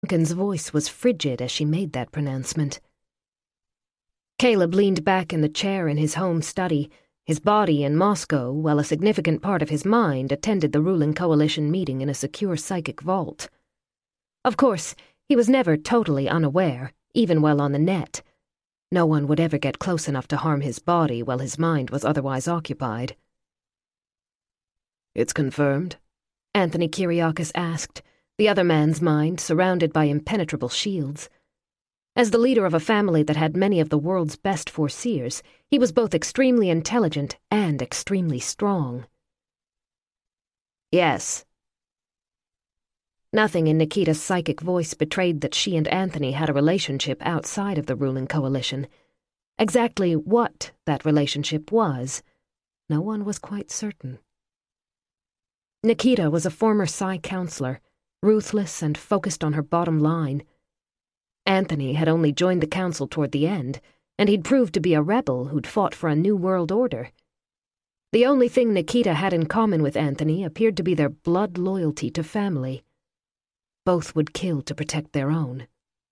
Duncan's voice was frigid as she made that pronouncement. Caleb leaned back in the chair in his home study, his body in Moscow, while a significant part of his mind attended the ruling coalition meeting in a secure psychic vault. Of course, he was never totally unaware, even while on the net. No one would ever get close enough to harm his body while his mind was otherwise occupied. "It's confirmed?" Anthony Kyriakis asked, the other man's mind surrounded by impenetrable shields. As the leader of a family that had many of the world's best foreseers, he was both extremely intelligent and extremely strong. "Yes." Nothing in Nikita's psychic voice betrayed that she and Anthony had a relationship outside of the ruling coalition. Exactly what that relationship was, no one was quite certain. Nikita was a former Psi counselor, ruthless and focused on her bottom line. Anthony had only joined the council toward the end, and he'd proved to be a rebel who'd fought for a new world order. The only thing Nikita had in common with Anthony appeared to be their blood loyalty to family. Both would kill to protect their own.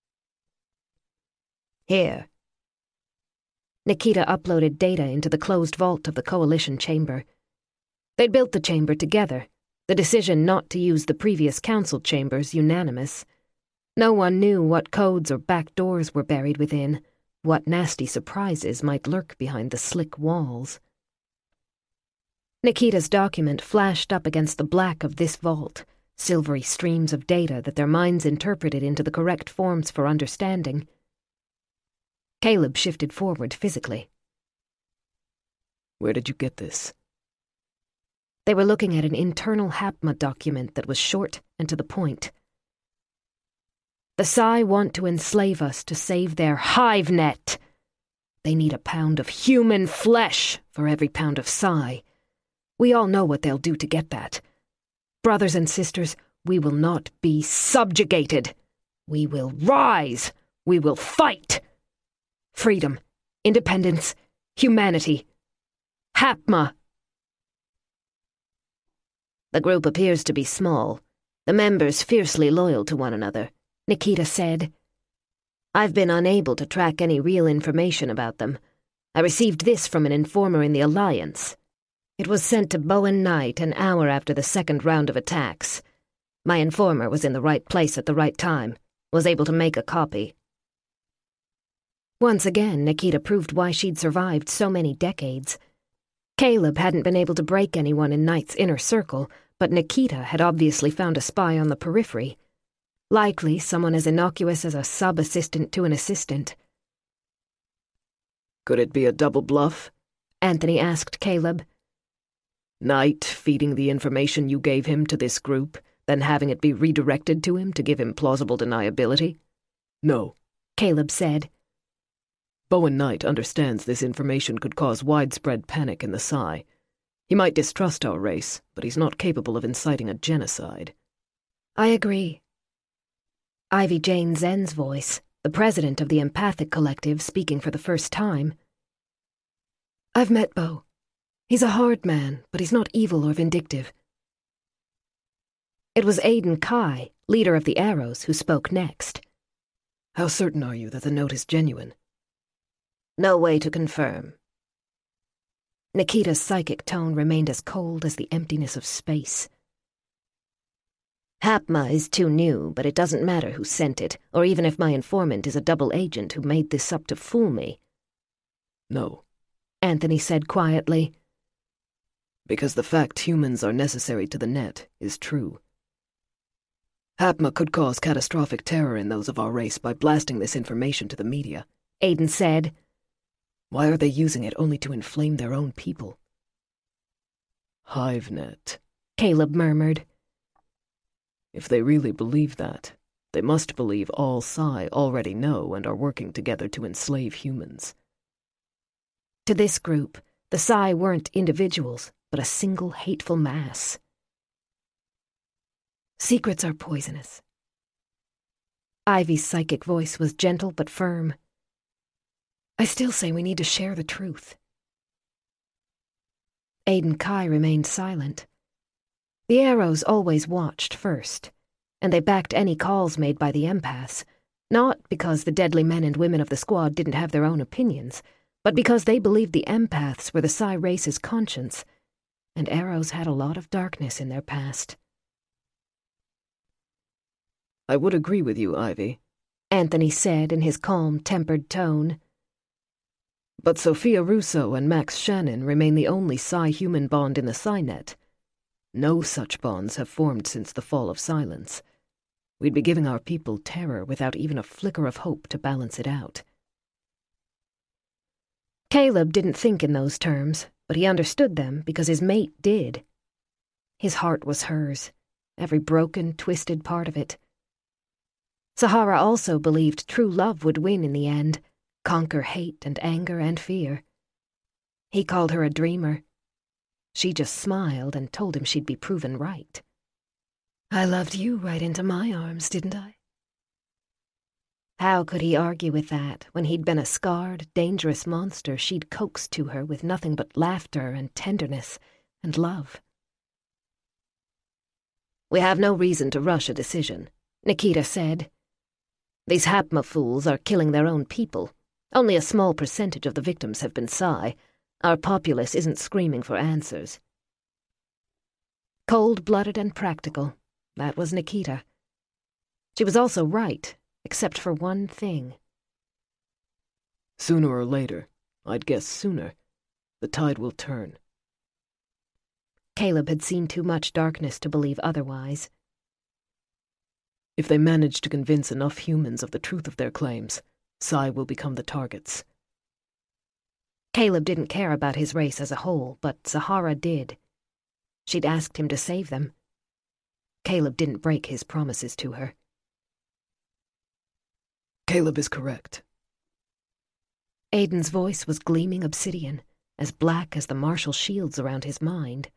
"Here." Nikita uploaded data into the closed vault of the coalition chamber. They'd built the chamber together, the decision not to use the previous council chambers unanimous. No one knew what codes or back doors were buried within, what nasty surprises might lurk behind the slick walls. Nikita's document flashed up against the black of this vault, silvery streams of data that their minds interpreted into the correct forms for understanding. Caleb shifted forward physically. "Where did you get this?" They were looking at an internal HAPMA document that was short and to the point. "The Psi want to enslave us to save their hive net. They need a pound of human flesh for every pound of Psi. We all know what they'll do to get that. Brothers and sisters, we will not be subjugated. We will rise. We will fight. Freedom, independence, humanity. HAPMA." "The group appears to be small, the members fiercely loyal to one another," Nikita said. "I've been unable to track any real information about them. I received this from an informer in the Alliance. It was sent to Bowen Knight an hour after the second round of attacks. My informer was in the right place at the right time, was able to make a copy." Once again, Nikita proved why she'd survived so many decades. Caleb hadn't been able to break anyone in Knight's inner circle, but Nikita had obviously found a spy on the periphery. Likely someone as innocuous as a sub-assistant to an assistant. "Could it be a double bluff?" Anthony asked Caleb. "Knight feeding the information you gave him to this group, then having it be redirected to him to give him plausible deniability?" "No," Caleb said. "Bowen Knight understands this information could cause widespread panic in the Psi. He might distrust our race, but he's not capable of inciting a genocide." "I agree." Ivy Jane Zen's voice, the president of the Empathic Collective, speaking for the first time. "I've met Bo. He's a hard man, but he's not evil or vindictive." It was Aiden Kai, leader of the Arrows, who spoke next. "How certain are you that the note is genuine?" "No way to confirm." Nikita's psychic tone remained as cold as the emptiness of space. "HAPMA is too new, but it doesn't matter who sent it, or even if my informant is a double agent who made this up to fool me." "No," Anthony said quietly. "Because the fact humans are necessary to the net is true. HAPMA could cause catastrophic terror in those of our race by blasting this information to the media," Aiden said. "Why are they using it only to inflame their own people?" "HiveNet," Caleb murmured. "If they really believe that, they must believe all Psi already know and are working together to enslave humans." To this group, the Psi weren't individuals, but a single hateful mass. "Secrets are poisonous." Ivy's psychic voice was gentle but firm. "I still say we need to share the truth." Aiden Kai remained silent. The Arrows always watched first. and they backed any calls made by the empaths, not because the deadly men and women of the squad didn't have their own opinions, but because they believed the empaths were the Psi race's conscience, and Arrows had a lot of darkness in their past. I would agree with you, Ivy, Anthony said in his calm, tempered tone. But Sophia Russo and Max Shannon remain the only Psi-human bond in the Psi-net. No such bonds have formed since the fall of Silence. We'd be giving our people terror without even a flicker of hope to balance it out. Caleb didn't think in those terms, but he understood them because his mate did. His heart was hers, every broken, twisted part of it. Sahara also believed true love would win in the end, conquer hate and anger and fear. He called her a dreamer. She just smiled and told him she'd be proven right. I loved you right into my arms, didn't I? How could he argue with that when he'd been a scarred, dangerous monster she'd coaxed to her with nothing but laughter and tenderness and love? We have no reason to rush a decision, Nikita said. These Hapma fools are killing their own people. Only a small percentage of the victims have been Psi. Our populace isn't screaming for answers. Cold-blooded and practical, that was Nikita. She was also right, except for one thing. Sooner or later, I'd guess sooner, the tide will turn. Caleb had seen too much darkness to believe otherwise. If they manage to convince enough humans of the truth of their claims, Psi will become the targets. Caleb didn't care about his race as a whole, but Sahara did. She'd asked him to save them. Caleb didn't break his promises to her. Caleb is correct. Aiden's voice was gleaming obsidian, as black as the martial shields around his mind.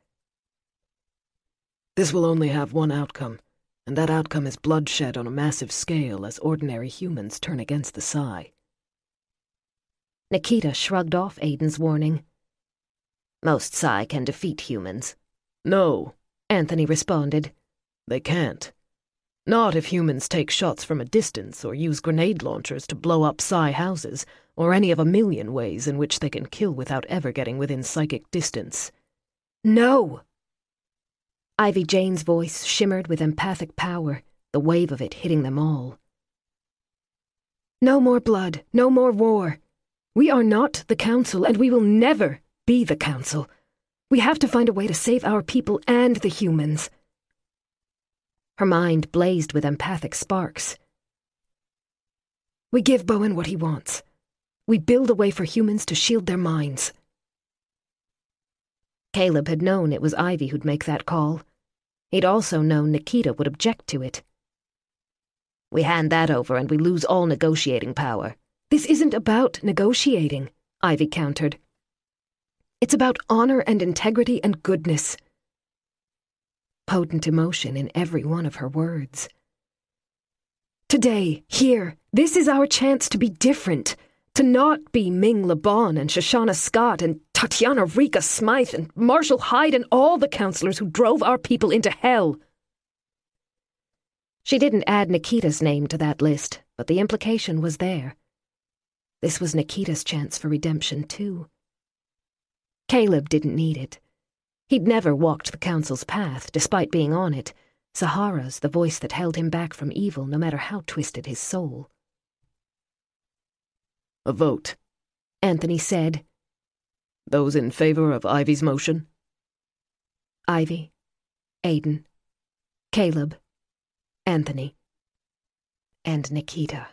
This will only have one outcome, and that outcome is bloodshed on a massive scale as ordinary humans turn against the Psi. Nikita shrugged off Aiden's warning. Most Psi can defeat humans. No, Anthony responded. They can't. Not if humans take shots from a distance or use grenade launchers to blow up Psi houses, or any of a million ways in which they can kill without ever getting within psychic distance. No! Ivy Jane's voice shimmered with empathic power, the wave of it hitting them all. No more blood, no more war. We are not the Council, and we will never be the Council. We have to find a way to save our people and the humans. Her mind blazed with empathic sparks. We give Bowen what he wants. We build a way for humans to shield their minds. Caleb had known it was Ivy who'd make that call. He'd also known Nikita would object to it. We hand that over and we lose all negotiating power. This isn't about negotiating, Ivy countered. It's about honor and integrity and goodness. Potent emotion in every one of her words. Today, here, this is our chance to be different. To not be Ming LeBon and Shoshana Scott and Tatiana Rika Smythe and Marshall Hyde and all the counselors who drove our people into hell. She didn't add Nikita's name to that list, but the implication was there. This was Nikita's chance for redemption, too. Caleb didn't need it. He'd never walked the Council's path, despite being on it. Sahara's the voice that held him back from evil, no matter how twisted his soul. A vote, Anthony said. Those in favor of Ivy's motion? Ivy, Aiden, Caleb, Anthony, and Nikita.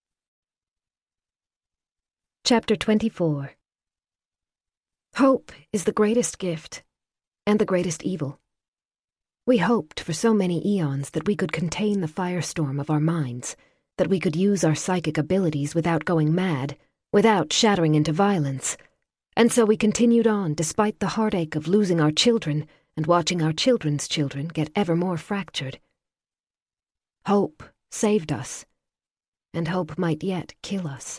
Chapter 24. Hope is the greatest gift, and the greatest evil. We hoped for so many eons that we could contain the firestorm of our minds, that we could use our psychic abilities without going mad, without shattering into violence. And so we continued on despite the heartache of losing our children and watching our children's children get ever more fractured. Hope saved us, and hope might yet kill us.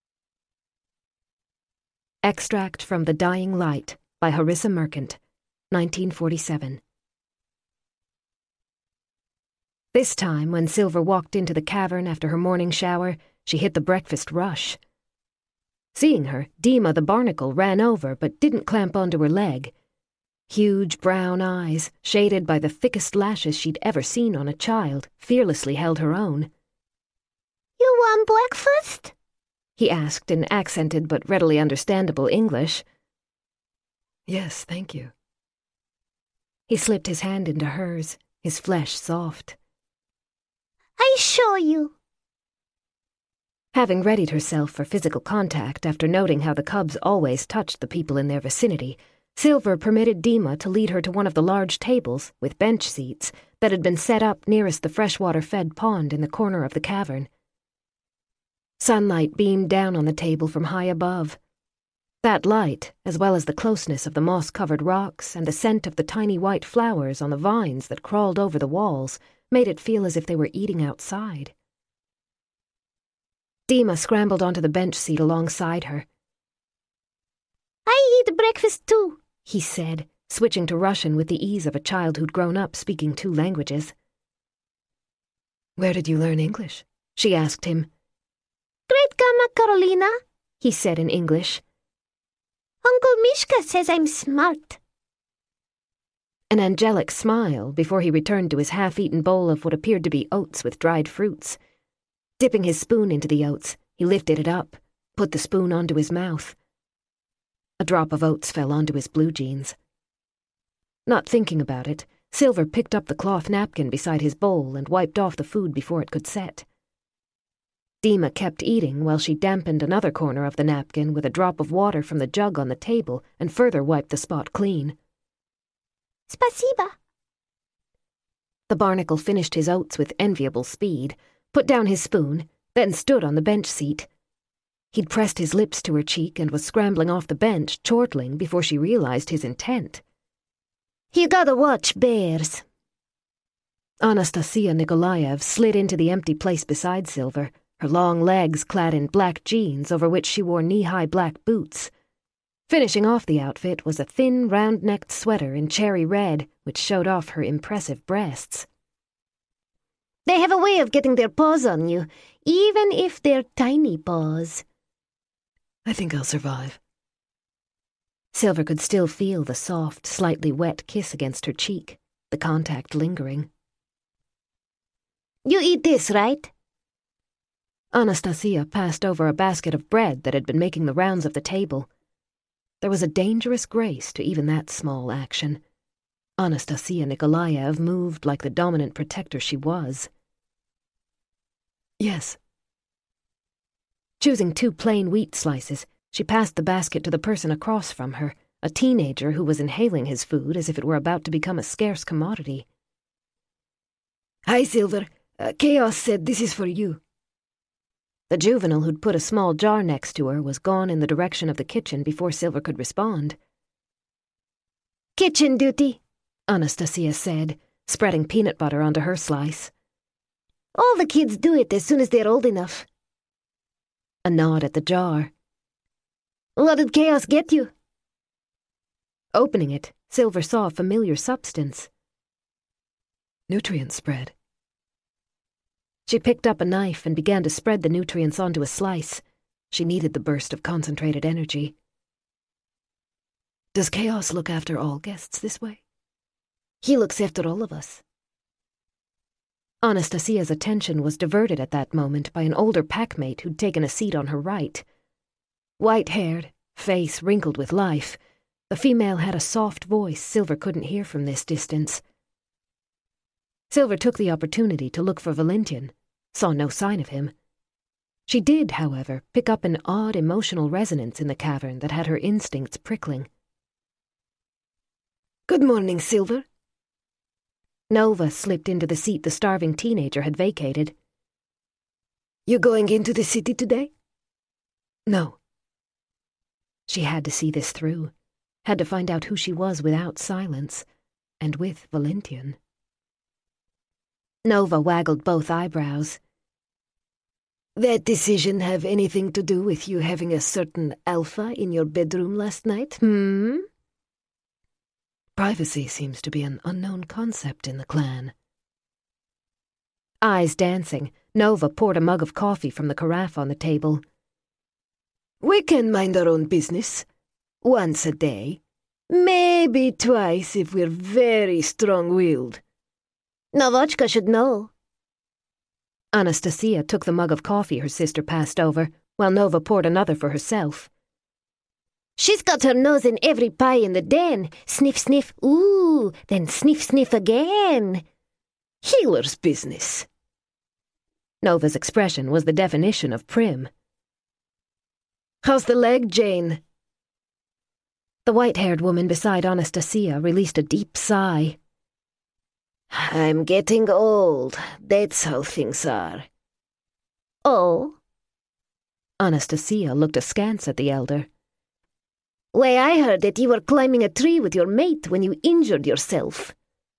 Extract from The Dying Light by Harissa Merkant, 1947. This time, when Silver walked into the cavern after her morning shower, she hit the breakfast rush. Seeing her, Dima the barnacle ran over but didn't clamp onto her leg. Huge brown eyes, shaded by the thickest lashes she'd ever seen on a child, fearlessly held her own. "You want breakfast?" he asked in accented but readily understandable English. "Yes, thank you." He slipped his hand into hers, his flesh soft. "I show you." Having readied herself for physical contact after noting how the cubs always touched the people in their vicinity, Silver permitted Dima to lead her to one of the large tables, with bench seats, that had been set up nearest the freshwater-fed pond in the corner of the cavern. Sunlight beamed down on the table from high above. That light, as well as the closeness of the moss-covered rocks and the scent of the tiny white flowers on the vines that crawled over the walls, made it feel as if they were eating outside. Dima scrambled onto the bench seat alongside her. "I eat breakfast too," he said, switching to Russian with the ease of a child who'd grown up speaking 2 languages. "Where did you learn English?" she asked him. "Great-Grandma Carolina," He said in English. "Uncle Mishka says I'm smart." An angelic smile before he returned to his half-eaten bowl of what appeared to be oats with dried fruits. Dipping his spoon into the oats, he lifted it up, put the spoon onto his mouth. A drop of oats fell onto his blue jeans. Not thinking about it, Silver picked up the cloth napkin beside his bowl and wiped off the food before it could set. Dima kept eating while she dampened another corner of the napkin with a drop of water from the jug on the table and further wiped the spot clean. "Spasiba." The barnacle finished his oats with enviable speed, put down his spoon, then stood on the bench seat. He'd pressed his lips to her cheek and was scrambling off the bench, chortling, before she realized his intent. "You gotta watch bears." Anastasia Nikolaev slid into the empty place beside Silver, her long legs clad in black jeans over which she wore knee-high black boots. Finishing off the outfit was a thin, round-necked sweater in cherry red, which showed off her impressive breasts. "They have a way of getting their paws on you, even if they're tiny paws." "I think I'll survive." Silver could still feel the soft, slightly wet kiss against her cheek, the contact lingering. "You eat this, right?" Anastasia passed over a basket of bread that had been making the rounds of the table. There was a dangerous grace to even that small action. Anastasia Nikolaev moved like the dominant protector she was. "Yes." Choosing 2 plain wheat slices, she passed the basket to the person across from her, a teenager who was inhaling his food as if it were about to become a scarce commodity. "Hi, Silver. Chaos said this is for you." The juvenile who'd put a small jar next to her was gone in the direction of the kitchen before Silver could respond. "Kitchen duty," Anastasia said, spreading peanut butter onto her slice. "All the kids do it as soon as they're old enough." A nod at the jar. "What did Chaos get you?" Opening it, Silver saw a familiar substance. "Nutrient spread." She picked up a knife and began to spread the nutrients onto a slice. She needed the burst of concentrated energy. "Does Chaos look after all guests this way?" "He looks after all of us." Anastasia's attention was diverted at that moment by an older packmate who'd taken a seat on her right. White-haired, face wrinkled with life, the female had a soft voice Silver couldn't hear from this distance. Silver took the opportunity to look for Valentin, saw no sign of him. She did, however, pick up an odd emotional resonance in the cavern that had her instincts prickling. "Good morning, Silver." Nova slipped into the seat the starving teenager had vacated. "You going into the city today?" "No." She had to see this through, had to find out who she was without silence, and with Valentin. Nova waggled both eyebrows. "That decision have anything to do with you having a certain alpha in your bedroom last night, Privacy seems to be an unknown concept in the clan." Eyes dancing, Nova poured a mug of coffee from the carafe on the table. We can mind our own business. Once a day. Maybe twice if we're very strong-willed. Novochka should know. Anastasia took the mug of coffee her sister passed over, while Nova poured another for herself. She's got her nose in every pie in the den. Sniff, sniff, ooh, then sniff, sniff again. Healer's business. Nova's expression was the definition of prim. How's the leg, Jane? The white-haired woman beside Anastasia released a deep sigh. I'm getting old. That's how things are. Oh? Anastasia looked askance at the elder. Why, I heard that you were climbing a tree with your mate when you injured yourself.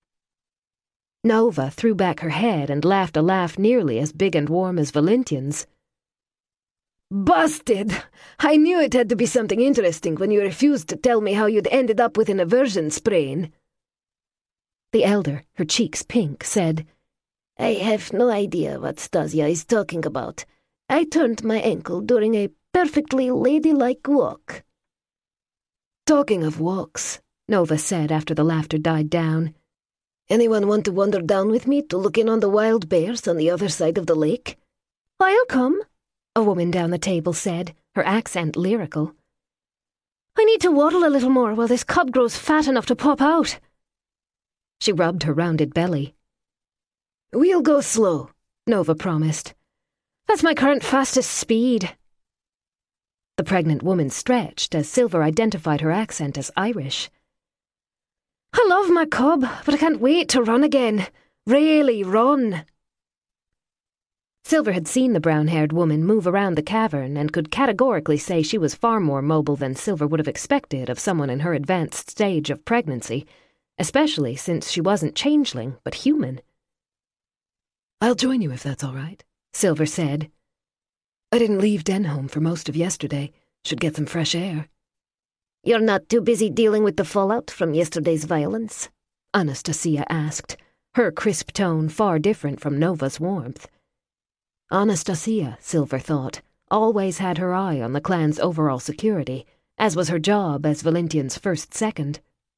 Nova threw back her head and laughed a laugh nearly as big and warm as Valentian's. Busted! I knew it had to be something interesting when you refused to tell me how you'd ended up with an aversion sprain. The elder, her cheeks pink, said, I have no idea what Stasia is talking about. I turned my ankle during a perfectly ladylike walk. Talking of walks, Nova said after the laughter died down. Anyone want to wander down with me to look in on the wild bears on the other side of the lake? I'll come, a woman down the table said, her accent lyrical. I need to waddle a little more while this cub grows fat enough to pop out. She rubbed her rounded belly. We'll go slow, Nova promised. That's my current fastest speed. The pregnant woman stretched as Silver identified her accent as Irish. I love my cub, but I can't wait to run again. Really run. Silver had seen the brown-haired woman move around the cavern and could categorically say she was far more mobile than Silver would have expected of someone in her advanced stage of pregnancy, especially since she wasn't changeling, but human. I'll join you if that's all right, Silver said. I didn't leave Denholm for most of yesterday. Should get some fresh air. You're not too busy dealing with the fallout from yesterday's violence? Anastasia asked, her crisp tone far different from Nova's warmth. Anastasia, Silver thought, always had her eye on the clan's overall security, as was her job as Valentian's first second.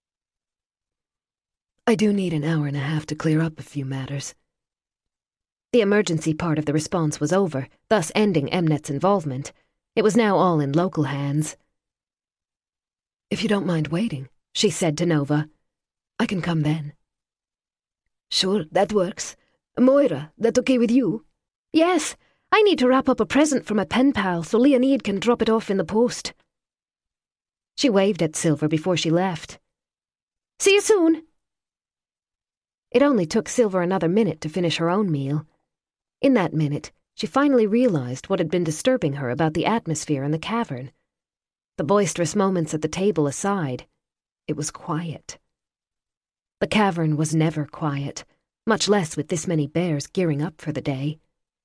I do need an hour and a half to clear up a few matters. The emergency part of the response was over, thus ending Mnet's involvement. It was now all in local hands. If you don't mind waiting, she said to Nova, I can come then. Sure, that works. Moira, that okay with you? Yes, I need to wrap up a present for my pen pal so Leonid can drop it off in the post. She waved at Silver before she left. See you soon. It only took Silver another minute to finish her own meal. In that minute, she finally realized what had been disturbing her about the atmosphere in the cavern. The boisterous moments at the table aside, it was quiet. The cavern was never quiet, much less with this many bears gearing up for the day.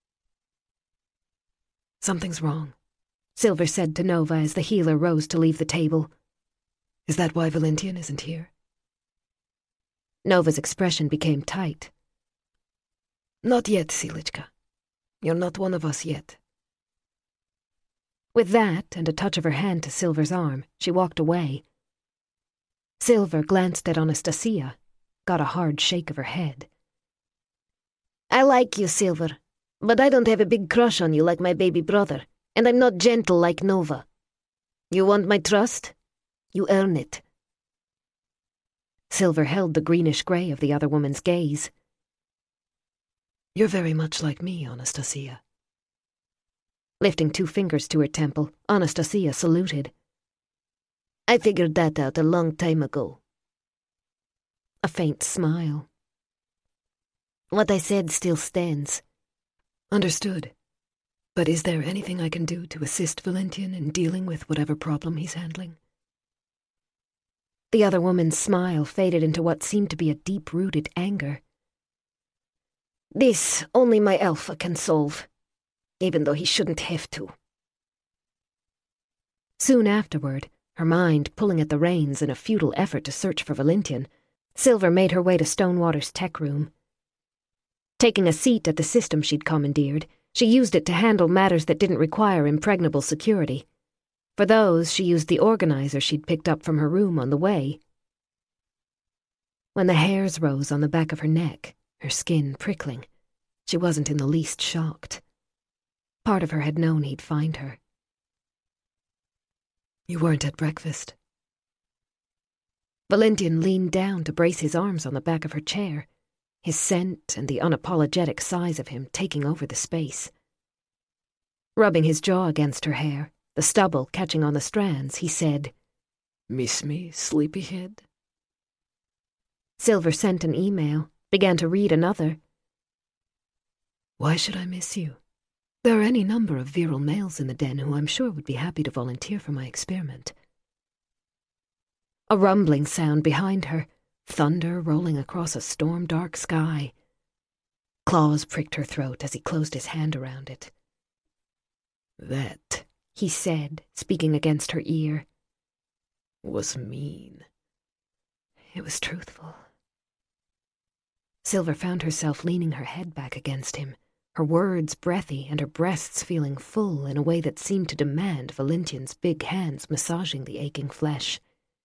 Something's wrong, Silver said to Nova as the healer rose to leave the table. Is that why Valentian isn't here? Nova's expression became tight. Not yet, Silichka. You're not one of us yet. With that and a touch of her hand to Silver's arm, she walked away. Silver glanced at Anastasia, got a hard shake of her head. I like you, Silver, but I don't have a big crush on you like my baby brother, and I'm not gentle like Nova. You want my trust? You earn it. Silver held the greenish-gray of the other woman's gaze. You're very much like me, Anastasia. Lifting 2 fingers to her temple, Anastasia saluted. I figured that out a long time ago. A faint smile. What I said still stands. Understood. But is there anything I can do to assist Valentian in dealing with whatever problem he's handling? The other woman's smile faded into what seemed to be a deep-rooted anger. This only my alpha can solve, even though he shouldn't have to. Soon afterward, her mind pulling at the reins in a futile effort to search for Valentian, Silver made her way to Stonewater's tech room. Taking a seat at the system she'd commandeered, she used it to handle matters that didn't require impregnable security. For those, she used the organizer she'd picked up from her room on the way. When the hairs rose on the back of her neck, her skin prickling, she wasn't in the least shocked. Part of her had known he'd find her. You weren't at breakfast. Valentian leaned down to brace his arms on the back of her chair, his scent and the unapologetic size of him taking over the space. Rubbing his jaw against her hair, the stubble catching on the strands, he said, Miss me, sleepyhead? Silver sent an email, began to read another. Why should I miss you? There are any number of virile males in the den who I'm sure would be happy to volunteer for my experiment. A rumbling sound behind her, thunder rolling across a storm-dark sky. Claws pricked her throat as he closed his hand around it. That, he said, speaking against her ear, was mean. It was truthful. Silver found herself leaning her head back against him, her words breathy and her breasts feeling full in a way that seemed to demand Valentian's big hands massaging the aching flesh.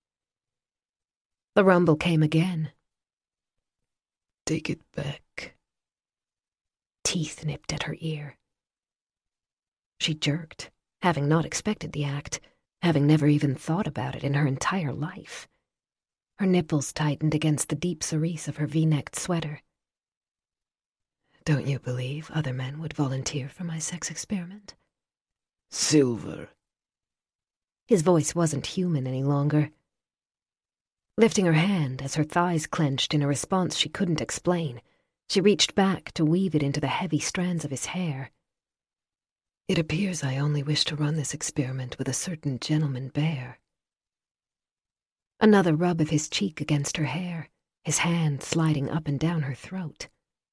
The rumble came again. Take it back. Teeth nipped at her ear. She jerked, having not expected the act, having never even thought about it in her entire life. Her nipples tightened against the deep cerise of her V-necked sweater. Don't you believe other men would volunteer for my sex experiment? Silver. His voice wasn't human any longer. Lifting her hand as her thighs clenched in a response she couldn't explain, she reached back to weave it into the heavy strands of his hair. It appears I only wish to run this experiment with a certain gentleman bear. Another rub of his cheek against her hair, his hand sliding up and down her throat.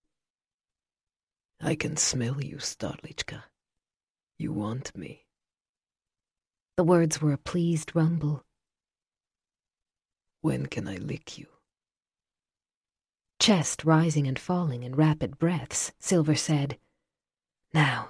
I can smell you, Starlichka. You want me. The words were a pleased rumble. When can I lick you? Chest rising and falling in rapid breaths, Silver said, Now.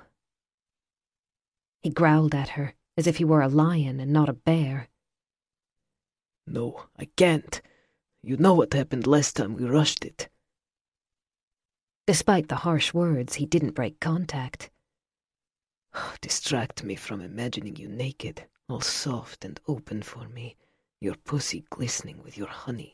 He growled at her, as if he were a lion and not a bear. No, I can't. You know what happened last time we rushed it. Despite the harsh words, he didn't break contact. Distract me from imagining you naked, all soft and open for me, your pussy glistening with your honey.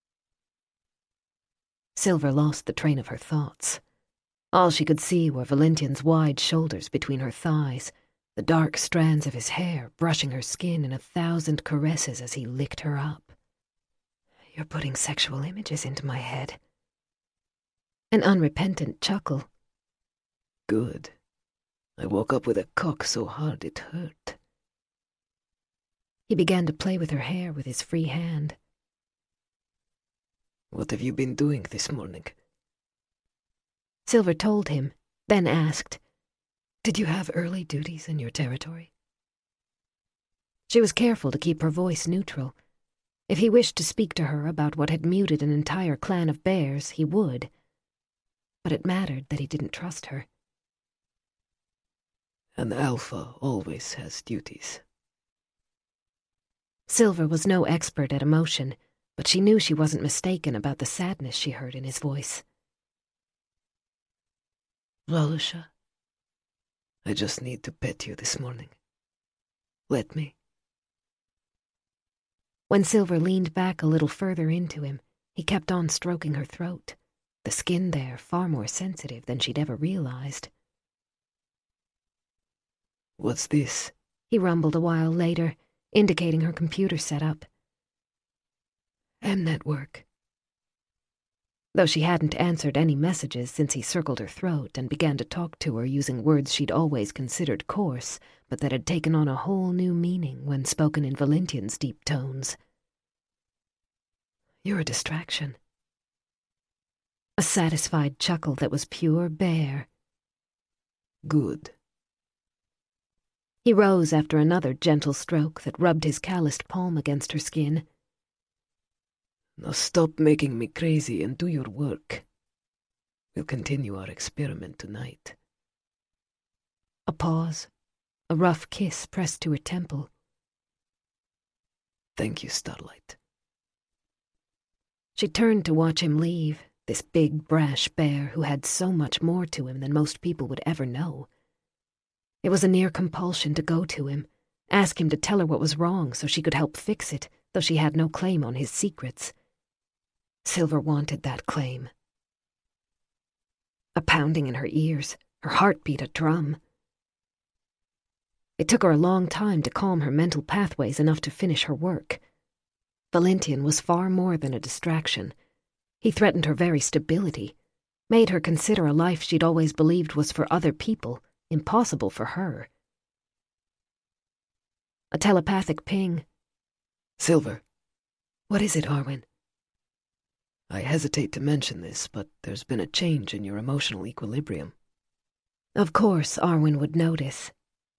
Silver lost the train of her thoughts. All she could see were Valentian's wide shoulders between her thighs, the dark strands of his hair brushing her skin in 1,000 caresses as he licked her up. You're putting sexual images into my head. An unrepentant chuckle. Good. I woke up with a cock so hard it hurt. He began to play with her hair with his free hand. What have you been doing this morning? Silver told him, then asked, Did you have early duties in your territory? She was careful to keep her voice neutral. If he wished to speak to her about what had muted an entire clan of bears, he would. But it mattered that he didn't trust her. An alpha always has duties. Silver was no expert at emotion, but she knew she wasn't mistaken about the sadness she heard in his voice. Lalusha, I just need to pet you this morning. Let me. When Silver leaned back a little further into him, he kept on stroking her throat, the skin there far more sensitive than she'd ever realized. What's this? He rumbled a while later, indicating her computer setup. M-Network. Though she hadn't answered any messages since he circled her throat and began to talk to her using words she'd always considered coarse, but that had taken on a whole new meaning when spoken in Valentian's deep tones. You're a distraction. A satisfied chuckle that was pure bear. Good. He rose after another gentle stroke that rubbed his calloused palm against her skin. Now stop making me crazy and do your work. We'll continue our experiment tonight. A pause. A rough kiss pressed to her temple. Thank you, Starlight. She turned to watch him leave, this big, brash bear who had so much more to him than most people would ever know. It was a near compulsion to go to him, ask him to tell her what was wrong so she could help fix it, though she had no claim on his secrets. Silver wanted that claim. A pounding in her ears, her heartbeat a drum. It took her a long time to calm her mental pathways enough to finish her work. Valentian was far more than a distraction. He threatened her very stability, made her consider a life she'd always believed was for other people, impossible for her. A telepathic ping. Silver. What is it, Arwen? I hesitate to mention this, but there's been a change in your emotional equilibrium. Of course Arwen would notice.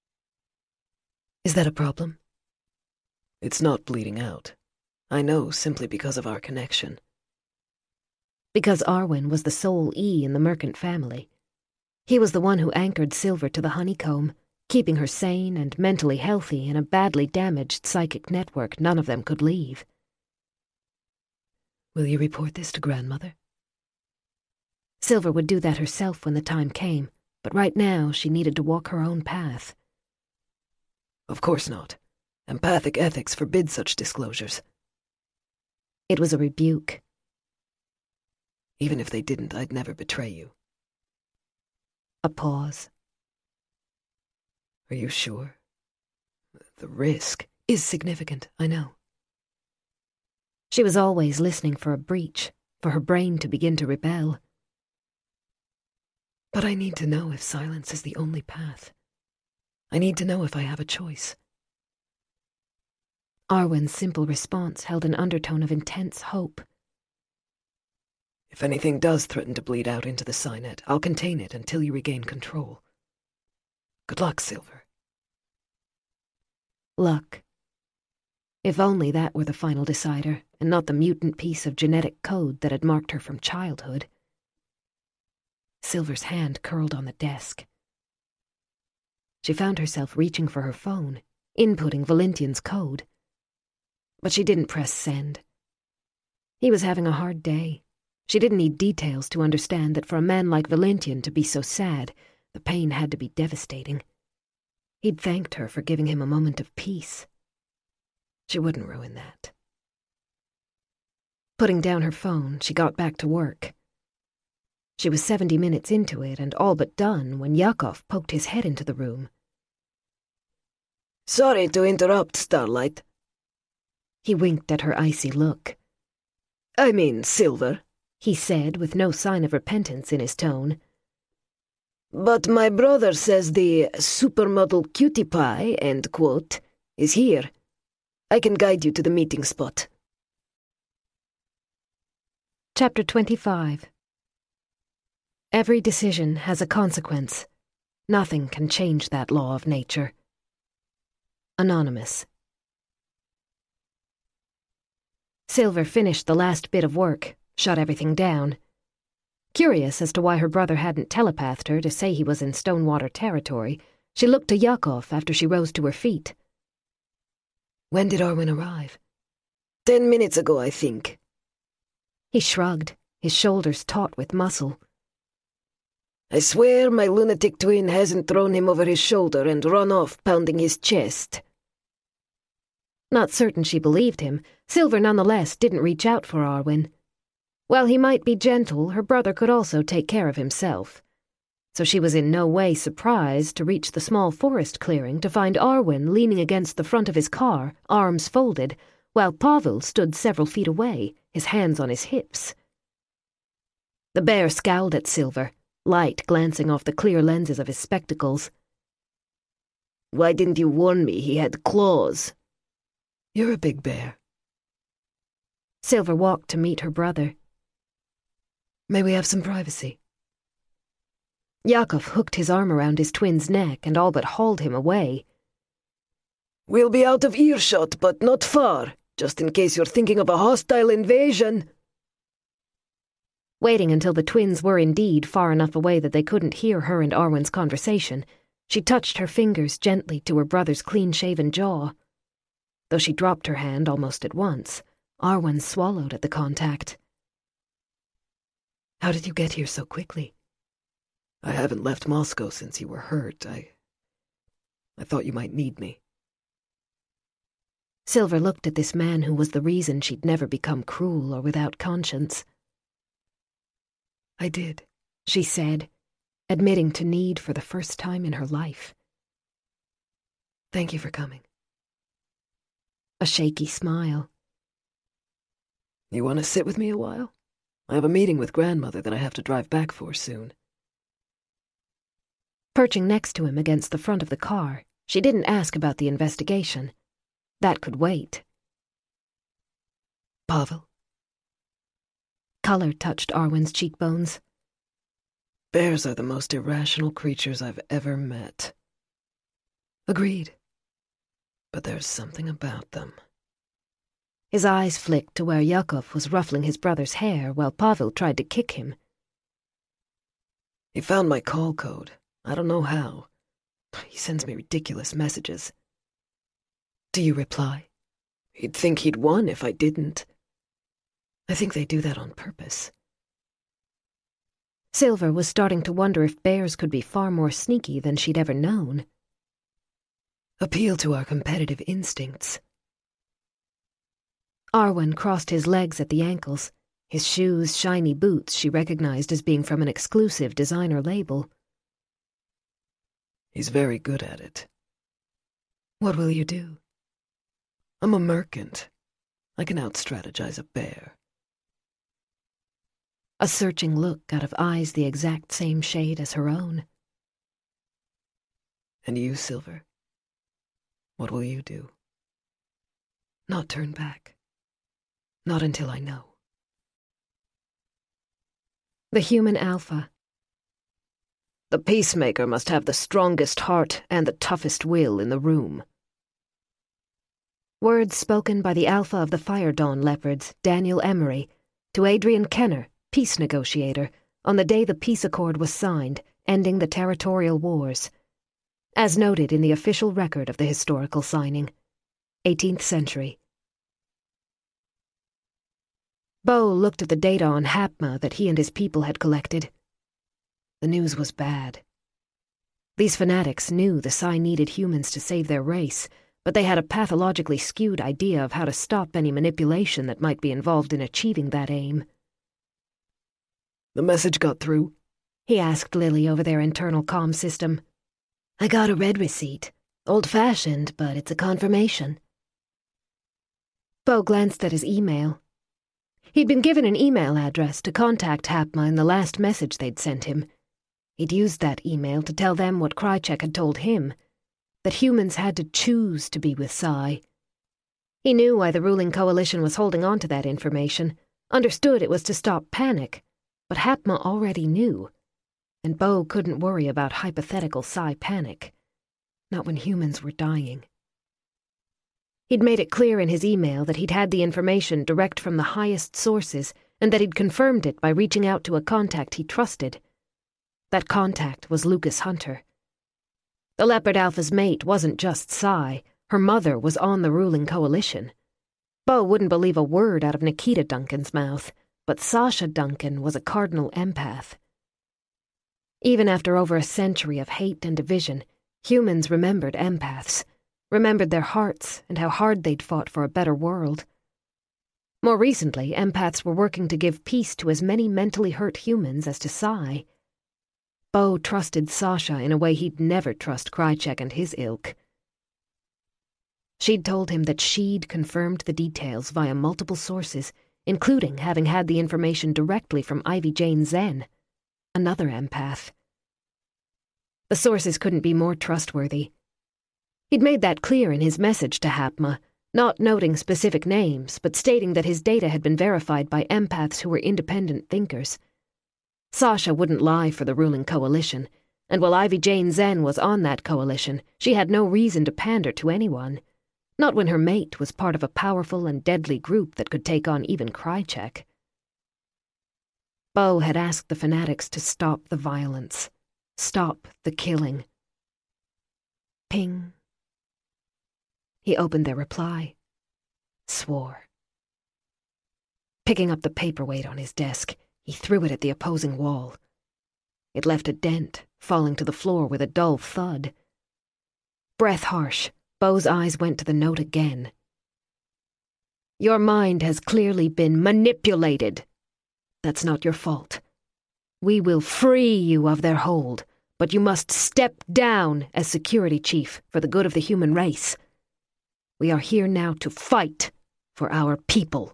Is that a problem? It's not bleeding out. I know simply because of our connection. Because Arwen was the sole E in the Merchant family. He was the one who anchored Silver to the honeycomb, keeping her sane and mentally healthy in a badly damaged psychic network none of them could leave. Will you report this to Grandmother? Silver would do that herself when the time came, but right now she needed to walk her own path. Of course not. Empathic ethics forbid such disclosures. It was a rebuke. Even if they didn't, I'd never betray you. A pause. Are you sure? The risk is significant, I know. She was always listening for a breach, for her brain to begin to rebel. But I need to know if silence is the only path. I need to know if I have a choice. Arwen's simple response held an undertone of intense hope. If anything does threaten to bleed out into the Psynet, I'll contain it until you regain control. Good luck, Silver. Luck. If only that were the final decider, and not the mutant piece of genetic code that had marked her from childhood. Silver's hand curled on the desk. She found herself reaching for her phone, inputting Valentian's code. But she didn't press send. He was having a hard day. She didn't need details to understand that for a man like Valentian to be so sad, the pain had to be devastating. He'd thanked her for giving him a moment of peace. She wouldn't ruin that. Putting down her phone, she got back to work. She was 70 minutes into it and all but done when Yakov poked his head into the room. Sorry to interrupt, Starlight. He winked at her icy look. I mean, Silver, he said with no sign of repentance in his tone. But my brother says the supermodel cutie pie, end quote, is here. I can guide you to the meeting spot. Chapter 25. Every decision has a consequence. Nothing can change that law of nature. Anonymous. Silver finished the last bit of work, shut everything down. Curious as to why her brother hadn't telepathed her to say he was in Stonewater territory, she looked to Yakov after she rose to her feet. When did Arwen arrive? 10 minutes ago, I think. He shrugged, his shoulders taut with muscle. I swear my lunatic twin hasn't thrown him over his shoulder and run off pounding his chest. Not certain she believed him, Silver nonetheless didn't reach out for Arwen. While he might be gentle, her brother could also take care of himself. So she was in no way surprised to reach the small forest clearing to find Arwen leaning against the front of his car, arms folded, while Pavel stood several feet away, his hands on his hips. The bear scowled at Silver, light glancing off the clear lenses of his spectacles. Why didn't you warn me he had claws? You're a big bear. Silver walked to meet her brother. May we have some privacy? Yakov hooked his arm around his twin's neck and all but hauled him away. We'll be out of earshot, but not far, just in case you're thinking of a hostile invasion. Waiting until the twins were indeed far enough away that they couldn't hear her and Arwen's conversation, she touched her fingers gently to her brother's clean-shaven jaw. Though she dropped her hand almost at once, Arwen swallowed at the contact. How did you get here so quickly? I haven't left Moscow since you were hurt. I thought you might need me. Silver looked at this man who was the reason she'd never become cruel or without conscience. I did, she said, admitting to need for the first time in her life. Thank you for coming. A shaky smile. You want to sit with me a while? I have a meeting with grandmother that I have to drive back for soon. Perching next to him against the front of the car, she didn't ask about the investigation. That could wait. Pavel? Color touched Arwen's cheekbones. Bears are the most irrational creatures I've ever met. Agreed. But there's something about them. His eyes flicked to where Yakov was ruffling his brother's hair while Pavel tried to kick him. He found my call code. I don't know how. He sends me ridiculous messages. Do you reply? He'd think he'd won if I didn't. I think they do that on purpose. Silver was starting to wonder if bears could be far more sneaky than she'd ever known. Appeal to our competitive instincts. Arwen crossed his legs at the ankles, his shoes shiny boots she recognized as being from an exclusive designer label. He's very good at it. What will you do? I'm a merchant. I can out-strategize a bear. A searching look out of eyes the exact same shade as her own. And you, Silver? What will you do? Not turn back. Not until I know. The human alpha. The peacemaker must have the strongest heart and the toughest will in the room. Words spoken by the alpha of the Fire Dawn Leopards, Daniel Emery, to Adrian Kenner, peace negotiator, on the day the peace accord was signed, ending the territorial wars. As noted in the official record of the historical signing. 18th century. Bo looked at the data on Hapma that he and his people had collected. The news was bad. These fanatics knew the Psi needed humans to save their race, but they had a pathologically skewed idea of how to stop any manipulation that might be involved in achieving that aim. The message got through? He asked Lily over their internal comm system. I got a red receipt. Old-fashioned, but it's a confirmation. Bo glanced at his email. He'd been given an email address to contact Hapma in the last message they'd sent him. He'd used that email to tell them what Krychek had told him, that humans had to choose to be with Psi. He knew why the ruling coalition was holding on to that information, understood it was to stop panic, but Hapma already knew, and Bo couldn't worry about hypothetical Psi panic, not when humans were dying. He'd made it clear in his email that he'd had the information direct from the highest sources and that he'd confirmed it by reaching out to a contact he trusted. That contact was Lucas Hunter. The Leopard Alpha's mate wasn't just Psi, her mother was on the ruling coalition. Bo wouldn't believe a word out of Nikita Duncan's mouth, but Sasha Duncan was a cardinal empath. Even after over a century of hate and division, humans remembered empaths, remembered their hearts and how hard they'd fought for a better world. More recently, empaths were working to give peace to as many mentally hurt humans as to Psi. Bo trusted Sasha in a way he'd never trust Krychek and his ilk. She'd told him that she'd confirmed the details via multiple sources, including having had the information directly from Ivy Jane Zen, another empath. The sources couldn't be more trustworthy. He'd made that clear in his message to Hapma, not noting specific names, but stating that his data had been verified by empaths who were independent thinkers. Sasha wouldn't lie for the ruling coalition, and while Ivy Jane Zen was on that coalition, she had no reason to pander to anyone, not when her mate was part of a powerful and deadly group that could take on even Krychek. Bo had asked the fanatics to stop the violence, stop the killing. Ping. He opened their reply. Swore. Picking up the paperweight on his desk, he threw it at the opposing wall. It left a dent, falling to the floor with a dull thud. Breath harsh, Bo's eyes went to the note again. Your mind has clearly been manipulated. That's not your fault. We will free you of their hold, but you must step down as security chief for the good of the human race. We are here now to fight for our people.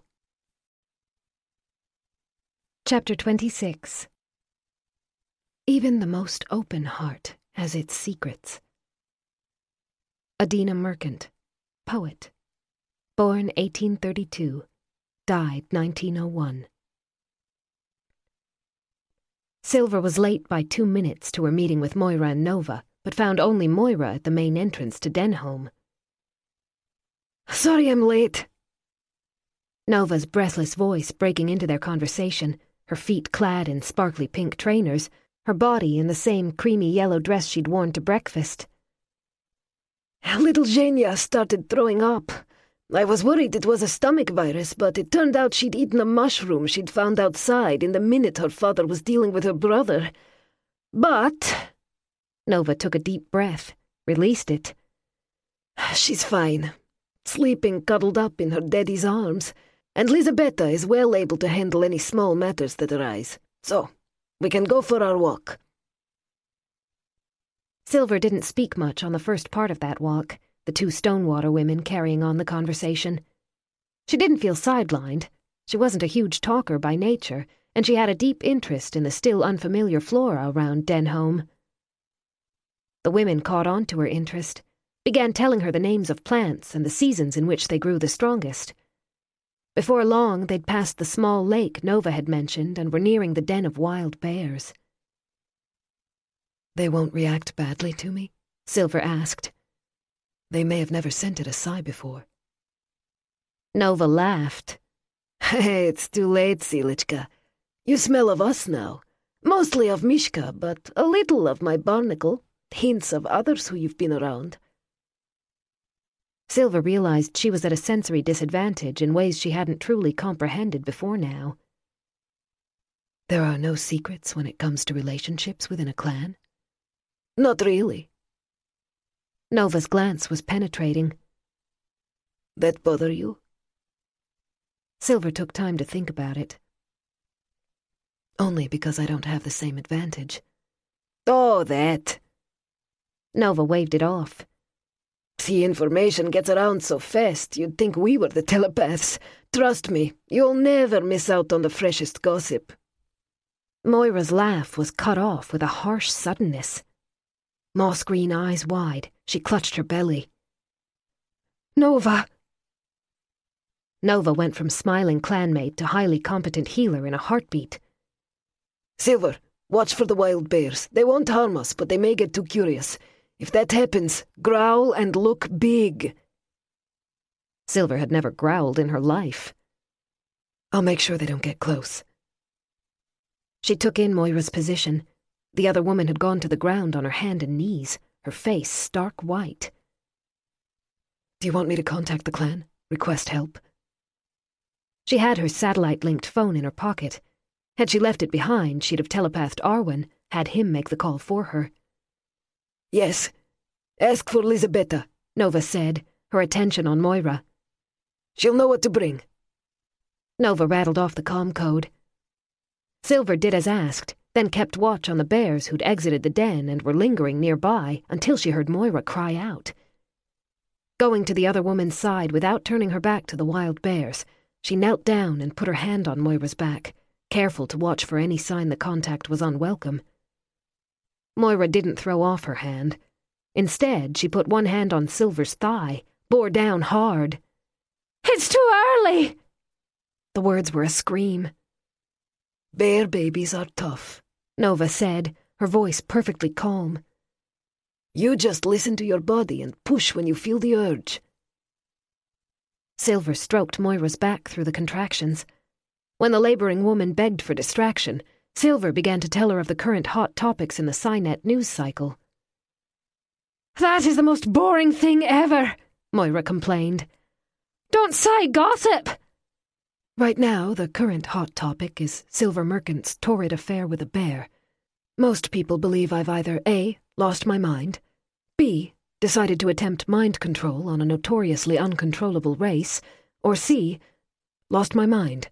Chapter 26. Even the most open heart has its secrets. Adina Merchant, poet. Born 1832, died 1901. Silver was late by 2 minutes to her meeting with Moira and Nova, but found only Moira at the main entrance to Denholm. Sorry I'm late. Nova's breathless voice breaking into their conversation, her feet clad in sparkly pink trainers, her body in the same creamy yellow dress she'd worn to breakfast. Little Zhenya started throwing up. I was worried it was a stomach virus, but it turned out she'd eaten a mushroom she'd found outside in the minute her father was dealing with her brother. But... Nova took a deep breath, released it. She's fine, sleeping cuddled up in her daddy's arms, and Lisabetta is well able to handle any small matters that arise. So, we can go for our walk. Silver didn't speak much on the first part of that walk, the two Stonewater women carrying on the conversation. She didn't feel sidelined. She wasn't a huge talker by nature, and she had a deep interest in the still unfamiliar flora around Denholm. The women caught on to her interest, began telling her the names of plants and the seasons in which they grew the strongest. Before long, they'd passed the small lake Nova had mentioned and were nearing the den of wild bears. They won't react badly to me? Silver asked. They may have never scented a Psy before. Nova laughed. Hey, it's too late, Silichka. You smell of us now. Mostly of Mishka, but a little of my barnacle. Hints of others who you've been around. Silver realized she was at a sensory disadvantage in ways she hadn't truly comprehended before now. There are no secrets when it comes to relationships within a clan? Not really. Nova's glance was penetrating. That bother you? Silver took time to think about it. Only because I don't have the same advantage. Oh, that. Nova waved it off. See, information gets around so fast, you'd think we were the telepaths. Trust me, you'll never miss out on the freshest gossip. Moira's laugh was cut off with a harsh suddenness. Moss-green eyes wide, she clutched her belly. Nova! Nova went from smiling clanmate to highly competent healer in a heartbeat. Silver, watch for the wild bears. They won't harm us, but they may get too curious. If that happens, growl and look big. Silver had never growled in her life. I'll make sure they don't get close. She took in Moira's position. The other woman had gone to the ground on her hand and knees, her face stark white. Do you want me to contact the clan? Request help? She had her satellite-linked phone in her pocket. Had she left it behind, she'd have telepathed Arwen, had him make the call for her. Yes. Ask for Lisabetta, Nova said, her attention on Moira. She'll know what to bring. Nova rattled off the comm code. Silver did as asked, then kept watch on the bears who'd exited the den and were lingering nearby until she heard Moira cry out. Going to the other woman's side without turning her back to the wild bears, she knelt down and put her hand on Moira's back, careful to watch for any sign the contact was unwelcome. Moira didn't throw off her hand. Instead, she put one hand on Silver's thigh, bore down hard. "It's too early!" The words were a scream. "Bear babies are tough," Nova said, her voice perfectly calm. "You just listen to your body and push when you feel the urge." Silver stroked Moira's back through the contractions. When the laboring woman begged for distraction, Silver began to tell her of the current hot topics in the Cynet news cycle. "That is the most boring thing ever," Moira complained. "Don't say gossip!" Right now, the current hot topic is Silver Merchant's torrid affair with a bear. Most people believe I've either A, lost my mind, B, decided to attempt mind control on a notoriously uncontrollable race, or C, lost my mind.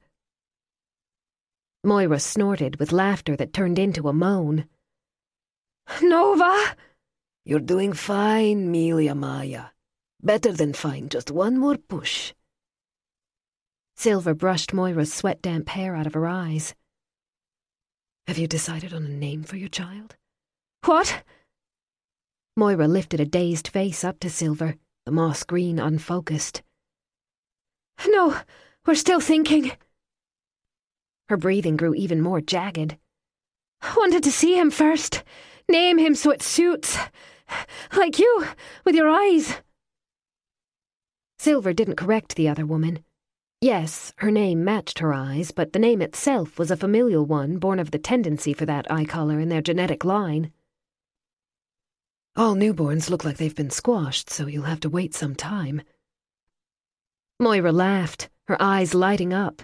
Moira snorted with laughter that turned into a moan. "Nova!" "You're doing fine, Melia Maya. Better than fine, just one more push." Silver brushed Moira's sweat-damp hair out of her eyes. Have you decided on a name for your child? "What?" Moira lifted a dazed face up to Silver, the moss green unfocused. "No, we're still thinking." Her breathing grew even more jagged. "Wanted to see him first. Name him so it suits. Like you, with your eyes." Silver didn't correct the other woman. Yes, her name matched her eyes, but the name itself was a familial one born of the tendency for that eye color in their genetic line. All newborns look like they've been squashed, so you'll have to wait some time. Moira laughed, her eyes lighting up.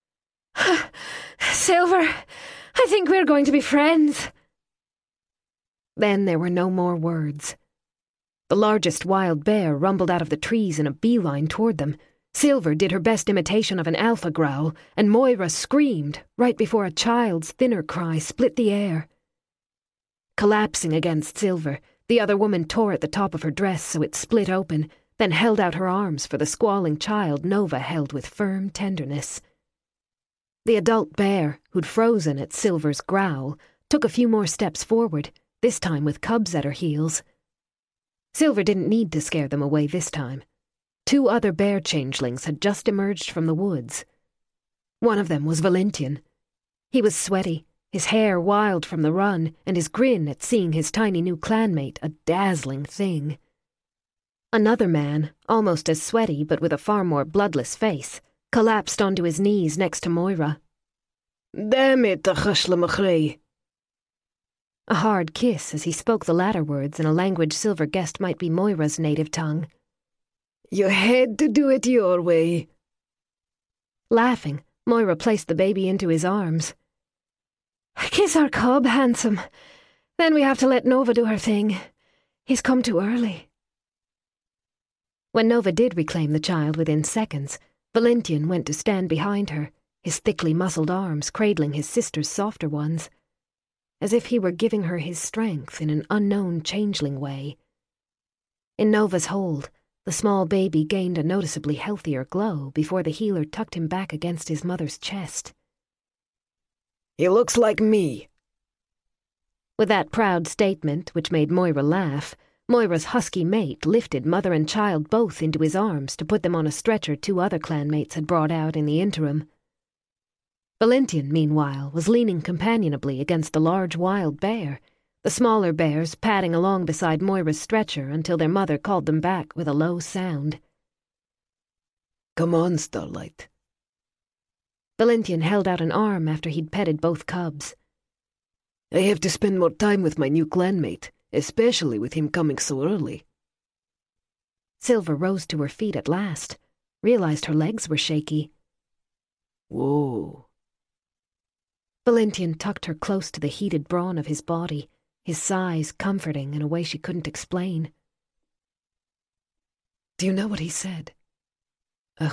"Silver, I think we're going to be friends." Then there were no more words. The largest wild bear rumbled out of the trees in a beeline toward them. Silver did her best imitation of an alpha growl, and Moira screamed right before a child's thinner cry split the air. Collapsing against Silver, the other woman tore at the top of her dress so it split open, then held out her arms for the squalling child Nova held with firm tenderness. The adult bear, who'd frozen at Silver's growl, took a few more steps forward, this time with cubs at her heels. Silver didn't need to scare them away this time. 2 other bear changelings had just emerged from the woods. One of them was Valentian. He was sweaty, his hair wild from the run, and his grin at seeing his tiny new clanmate a dazzling thing. Another man, almost as sweaty but with a far more bloodless face, collapsed onto his knees next to Moira. "Damn it, Achashlamachray." A hard kiss as he spoke the latter words in a language Silver guessed might be Moira's native tongue. "You had to do it your way." Laughing, Moira placed the baby into his arms. "Kiss our cub, handsome. Then we have to let Nova do her thing. He's come too early." When Nova did reclaim the child within seconds, Valentian went to stand behind her, his thickly muscled arms cradling his sister's softer ones, as if he were giving her his strength in an unknown changeling way. In Nova's hold, the small baby gained a noticeably healthier glow before the healer tucked him back against his mother's chest. "He looks like me." With that proud statement, which made Moira laugh, Moira's husky mate lifted mother and child both into his arms to put them on a stretcher 2 other clanmates had brought out in the interim. Valentian, meanwhile, was leaning companionably against the large wild bear, the smaller bears padding along beside Moira's stretcher until their mother called them back with a low sound. "Come on, Starlight." Valentian held out an arm after he'd petted both cubs. "I have to spend more time with my new clanmate, especially with him coming so early." Silver rose to her feet at last, realized her legs were shaky. "Whoa." Valentian tucked her close to the heated brawn of his body, his sighs comforting in a way she couldn't explain. Do you know what he said? A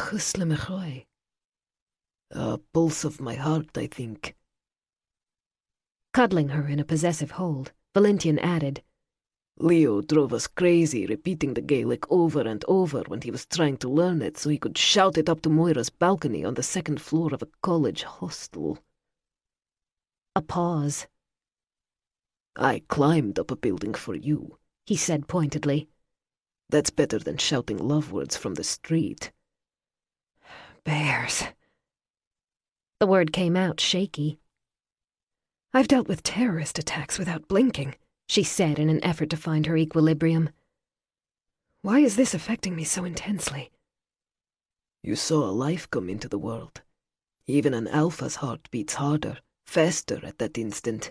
pulse of my heart, I think. Cuddling her in a possessive hold, Valentian added, "Leo drove us crazy repeating the Gaelic over and over when he was trying to learn it so he could shout it up to Moira's balcony on the 2nd floor of a college hostel." A pause. "I climbed up a building for you," he said pointedly. "That's better than shouting love words from the street." "Bears." The word came out shaky. "I've dealt with terrorist attacks without blinking," she said in an effort to find her equilibrium. "Why is this affecting me so intensely?" "You saw a life come into the world. Even an alpha's heart beats harder, faster at that instant.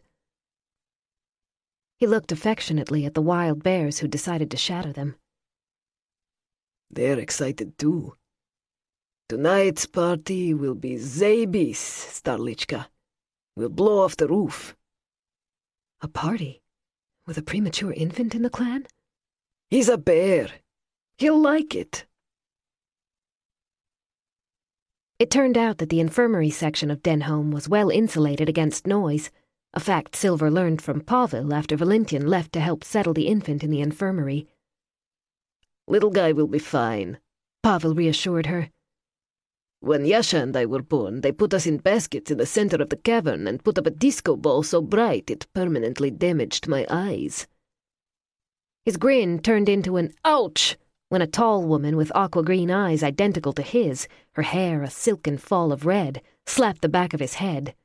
He looked affectionately at the wild bears who decided to shadow them. They're excited too. Tonight's party will be Zaybis, Starlichka. We'll blow off the roof. A party? With a premature infant in the clan? He's a bear. He'll like it. It turned out that the infirmary section of Denholm was well insulated against noise, a fact Silver learned from Pavel after Valentin left to help settle the infant in the infirmary. Little guy will be fine, Pavel reassured her. When Yasha and I were born, they put us in baskets in the center of the cavern and put up a disco ball so bright it permanently damaged my eyes. His grin turned into an ouch when a tall woman with aqua-green eyes identical to his, her hair a silken fall of red, slapped the back of his head.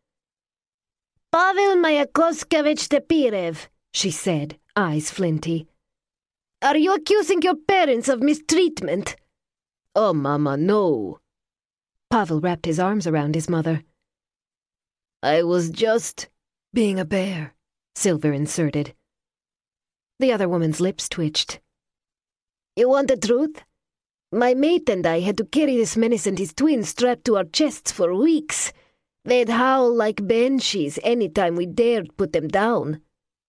Pavel Mayakovskevich Tepirev, she said, eyes flinty. Are you accusing your parents of mistreatment? Oh, Mama, no. Pavel wrapped his arms around his mother. I was just being a bear, Silver inserted. The other woman's lips twitched. You want the truth? My mate and I had to carry this menace and his twin strapped to our chests for weeks. They'd howl like banshees any time we dared put them down.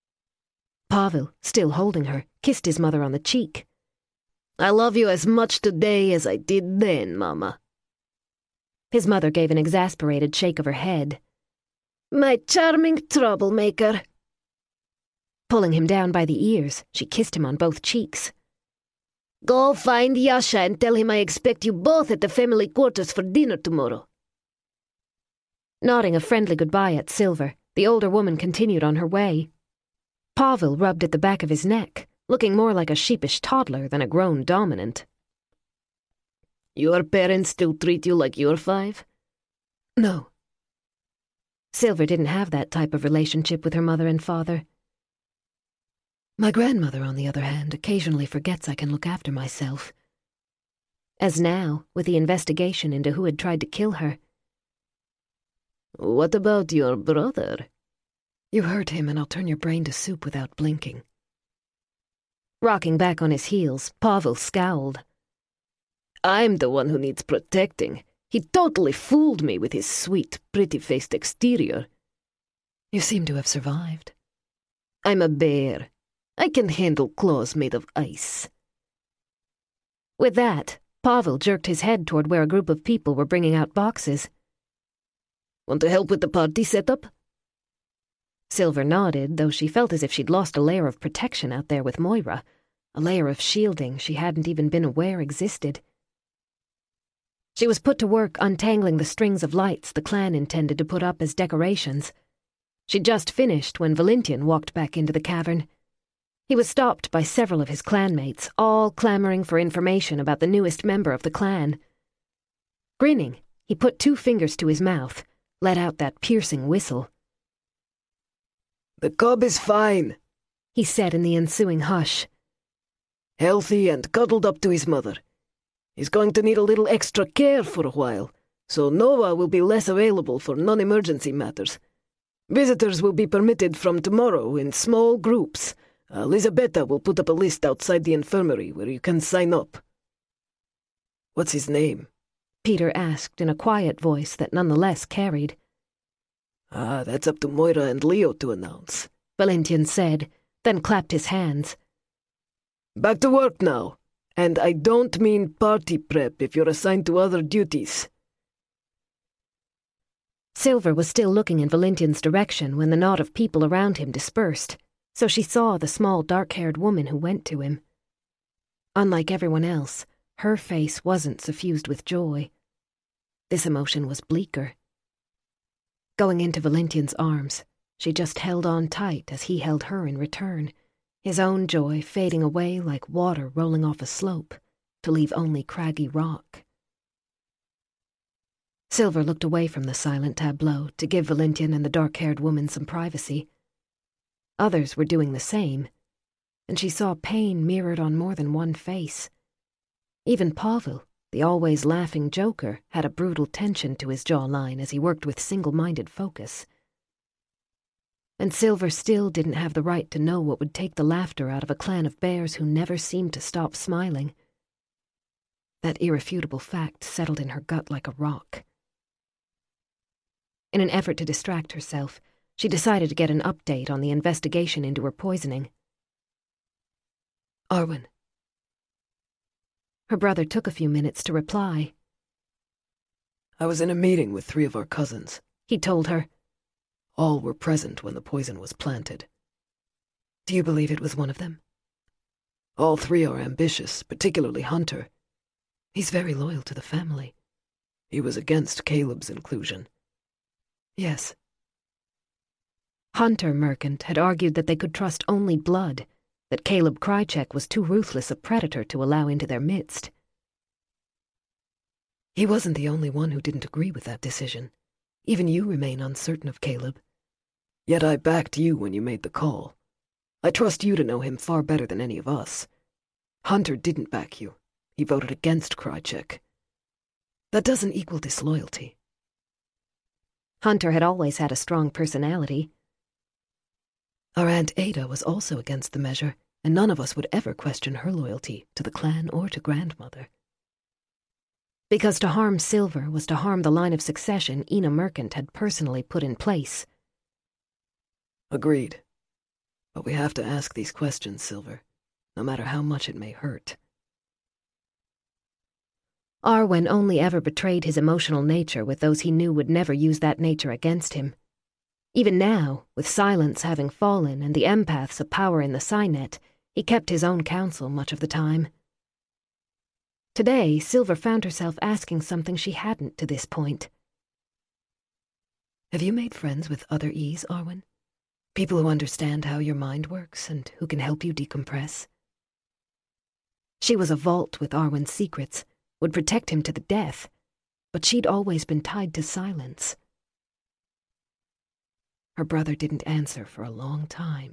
Pavel, still holding her, kissed his mother on the cheek. I love you as much today as I did then, Mama. His mother gave an exasperated shake of her head. My charming troublemaker. Pulling him down by the ears, she kissed him on both cheeks. Go find Yasha and tell him I expect you both at the family quarters for dinner tomorrow. Nodding a friendly goodbye at Silver, the older woman continued on her way. Pavel rubbed at the back of his neck, looking more like a sheepish toddler than a grown dominant. Your parents still treat you like you're 5? No. Silver didn't have that type of relationship with her mother and father. My grandmother, on the other hand, occasionally forgets I can look after myself. As now, with the investigation into who had tried to kill her. What about your brother? You hurt him and I'll turn your brain to soup without blinking. Rocking back on his heels, Pavel scowled. I'm the one who needs protecting. He totally fooled me with his sweet, pretty-faced exterior. You seem to have survived. I'm a bear. I can handle claws made of ice. With that, Pavel jerked his head toward where a group of people were bringing out boxes. Want to help with the party setup? Silver nodded, though she felt as if she'd lost a layer of protection out there with Moira, a layer of shielding she hadn't even been aware existed. She was put to work untangling the strings of lights the clan intended to put up as decorations. She'd just finished when Valentin walked back into the cavern. He was stopped by several of his clanmates, all clamoring for information about the newest member of the clan. Grinning, he put 2 fingers to his mouth, let out that piercing whistle. The cub is fine, he said in the ensuing hush. Healthy and cuddled up to his mother. He's going to need a little extra care for a while, so Nova will be less available for non-emergency matters. Visitors will be permitted from tomorrow in small groups. Elisabetta will put up a list outside the infirmary where you can sign up. What's his name? Peter asked in a quiet voice that nonetheless carried. That's up to Moira and Leo to announce, Valentin said, then clapped his hands. Back to work now. And I don't mean party prep if you're assigned to other duties. Silver was still looking in Valentin's direction when the knot of people around him dispersed, so she saw the small dark-haired woman who went to him. Unlike everyone else, her face wasn't suffused with joy. This emotion was bleaker. Going into Valentin's arms, she just held on tight as he held her in return, his own joy fading away like water rolling off a slope, to leave only craggy rock. Silver looked away from the silent tableau to give Valentin and the dark-haired woman some privacy. Others were doing the same, and she saw pain mirrored on more than one face. Even Pavel, The always laughing Joker had a brutal tension to his jawline as he worked with single-minded focus. And Silver still didn't have the right to know what would take the laughter out of a clan of bears who never seemed to stop smiling. That irrefutable fact settled in her gut like a rock. In an effort to distract herself, she decided to get an update on the investigation into her poisoning. Arwen. Her brother took a few minutes to reply. I was in a meeting with 3 of our cousins, he told her. All were present when the poison was planted. Do you believe it was one of them? All 3 are ambitious, particularly Hunter. He's very loyal to the family. He was against Caleb's inclusion. Yes. Hunter Merchant had argued that they could trust only blood, that Caleb Krychek was too ruthless a predator to allow into their midst. He wasn't the only one who didn't agree with that decision. Even you remain uncertain of Caleb. Yet I backed you when you made the call. I trust you to know him far better than any of us. Hunter didn't back you. He voted against Krychek. That doesn't equal disloyalty. Hunter had always had a strong personality. Our Aunt Ada was also against the measure, and none of us would ever question her loyalty to the clan or to grandmother. Because to harm Silver was to harm the line of succession Ina Merchant had personally put in place. Agreed. But we have to ask these questions, Silver, no matter how much it may hurt. Arwen only ever betrayed his emotional nature with those he knew would never use that nature against him. Even now, with Silence having fallen and the empaths a power in the Psynet, he kept his own counsel much of the time. Today, Silver found herself asking something she hadn't to this point. Have you made friends with other E's, Arwen? People who understand how your mind works and who can help you decompress? She was a vault with Arwen's secrets, would protect him to the death, but she'd always been tied to Silence. Her brother didn't answer for a long time.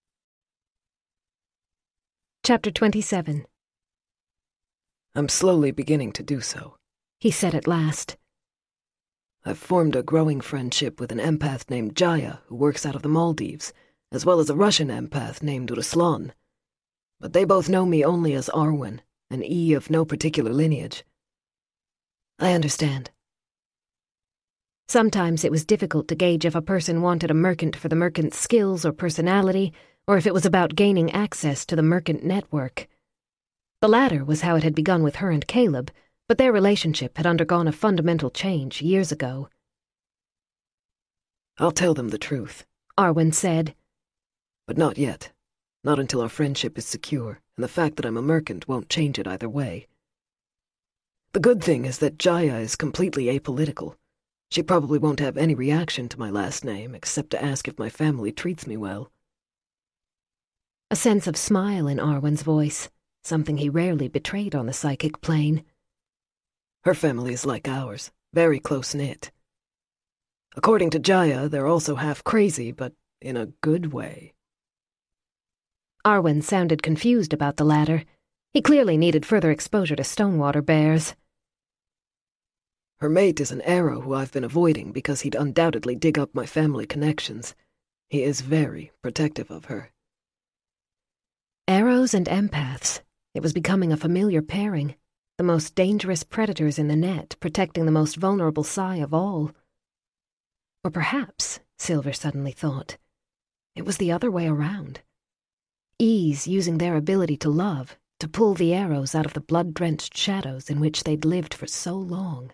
Chapter 27. I'm slowly beginning to do so, he said at last. I've formed a growing friendship with an empath named Jaya who works out of the Maldives, as well as a Russian empath named Ruslan. But they both know me only as Arwen, an E of no particular lineage. I understand. Sometimes it was difficult to gauge if a person wanted a merchant for the merchant's skills or personality, or if it was about gaining access to the merchant network. The latter was how it had begun with her and Caleb, but their relationship had undergone a fundamental change years ago. I'll tell them the truth, Arwen said. But not yet. Not until our friendship is secure, and the fact that I'm a merchant won't change it either way. The good thing is that Jaya is completely apolitical. She probably won't have any reaction to my last name, except to ask if my family treats me well. A sense of smile in Arwen's voice, something he rarely betrayed on the psychic plane. Her family is like ours, very close-knit. According to Jaya, they're also half crazy, but in a good way. Arwen sounded confused about the latter. He clearly needed further exposure to Stonewater bears. Her mate is an arrow who I've been avoiding because he'd undoubtedly dig up my family connections. He is very protective of her. Arrows and empaths. It was becoming a familiar pairing. The most dangerous predators in the net, protecting the most vulnerable Psi of all. Or perhaps, Silver suddenly thought, it was the other way around. E's using their ability to love, to pull the arrows out of the blood-drenched shadows in which they'd lived for so long.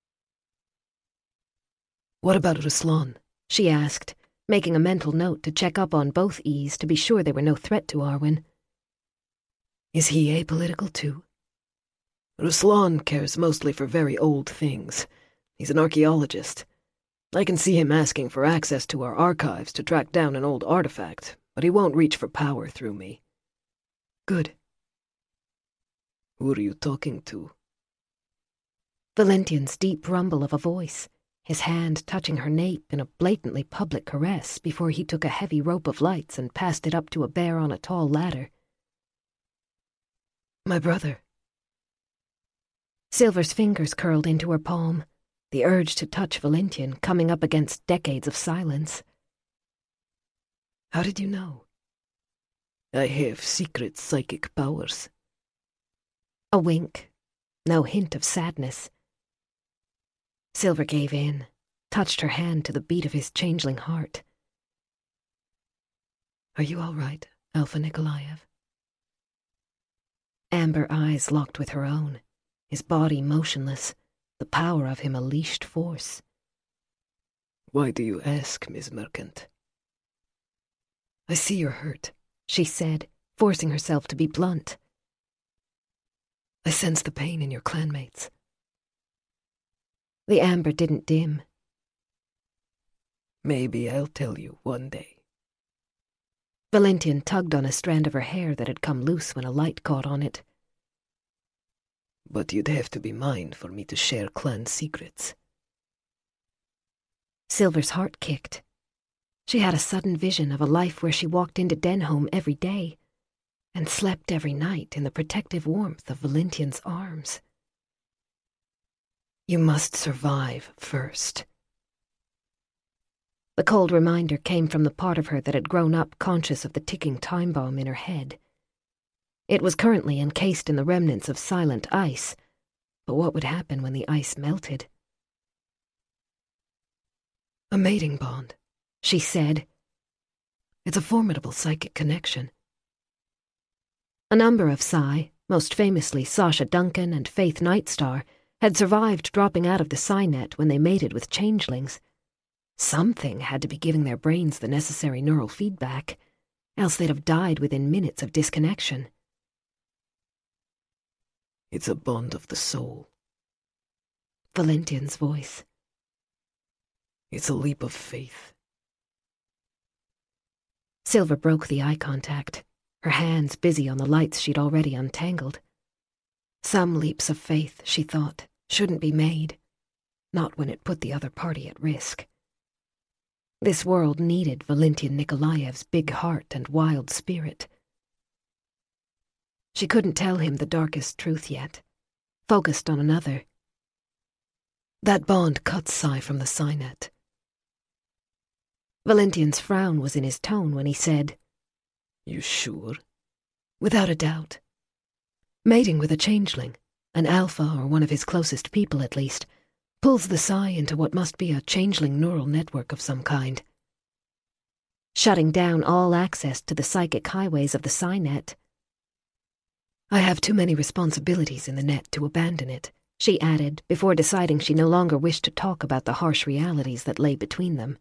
What about Ruslan? She asked, making a mental note to check up on both E's to be sure they were no threat to Arwen. Is he apolitical too? Ruslan cares mostly for very old things. He's an archaeologist. I can see him asking for access to our archives to track down an old artifact, but he won't reach for power through me. Good. Who are you talking to? Valentian's deep rumble of a voice, his hand touching her nape in a blatantly public caress before he took a heavy rope of lights and passed it up to a bear on a tall ladder. My brother. Silver's fingers curled into her palm, the urge to touch Valentian coming up against decades of silence. How did you know? I have secret psychic powers. A wink, no hint of sadness. Silver gave in, touched her hand to the beat of his changeling heart. Are you all right, Alpha Nikolaev? Amber eyes locked with her own, his body motionless, the power of him a leashed force. Why do you ask, Miss Merkant? I see you're hurt, she said, forcing herself to be blunt. I sense the pain in your clanmates. The amber didn't dim. Maybe I'll tell you one day. Valentian tugged on a strand of her hair that had come loose when a light caught on it. But you'd have to be mine for me to share clan secrets. Silver's heart kicked. She had a sudden vision of a life where she walked into Denholm every day and slept every night in the protective warmth of Valentian's arms. You must survive first. The cold reminder came from the part of her that had grown up conscious of the ticking time bomb in her head. It was currently encased in the remnants of silent ice, but what would happen when the ice melted? A mating bond, she said. It's a formidable psychic connection. A number of Psi, most famously Sasha Duncan and Faith Nightstar, had survived dropping out of the Psi net when they mated with changelings. Something had to be giving their brains the necessary neural feedback, else they'd have died within minutes of disconnection. It's a bond of the soul. Valentian's voice. It's a leap of faith. Silver broke the eye contact, her hands busy on the lights she'd already untangled. Some leaps of faith, she thought, shouldn't be made, not when it put the other party at risk. This world needed Valentian Nikolaev's big heart and wild spirit. She couldn't tell him the darkest truth yet, focused on another. That bond cut Psi from the Psi net. Valentian's frown was in his tone when he said, You sure? Without a doubt. Mating with a changeling, an alpha or one of his closest people at least, pulls the Psi into what must be a changeling neural network of some kind. Shutting down all access to the psychic highways of the Psi net. I have too many responsibilities in the net to abandon it, she added before deciding she no longer wished to talk about the harsh realities that lay between them.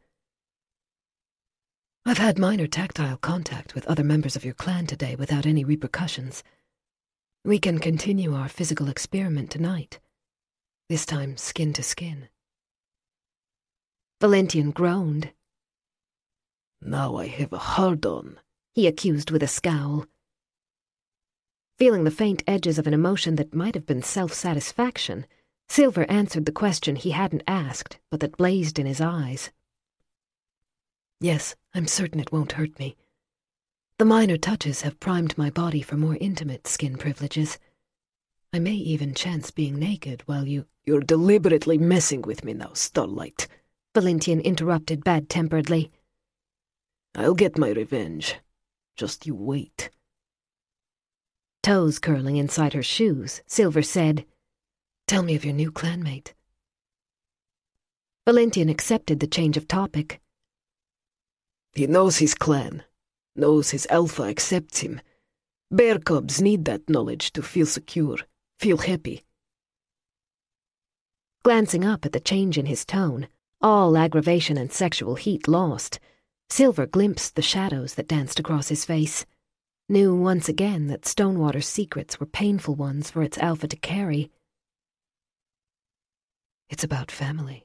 I've had minor tactile contact with other members of your clan today without any repercussions. We can continue our physical experiment tonight, this time skin to skin. Valentian groaned. Now I have a hard-on, he accused with a scowl. Feeling the faint edges of an emotion that might have been self-satisfaction, Silver answered the question he hadn't asked, but that blazed in his eyes. Yes, I'm certain it won't hurt me. The minor touches have primed my body for more intimate skin privileges. I may even chance being naked while You're deliberately messing with me now, Starlight, Valentian interrupted bad-temperedly. I'll get my revenge. Just you wait. Toes curling inside her shoes, Silver said, Tell me of your new clanmate. Valentian accepted the change of topic. He knows his clan, knows his alpha accepts him. Bear cubs need that knowledge to feel secure, feel happy. Glancing up at the change in his tone, all aggravation and sexual heat lost, Silver glimpsed the shadows that danced across his face, knew once again that Stonewater's secrets were painful ones for its alpha to carry. It's about family.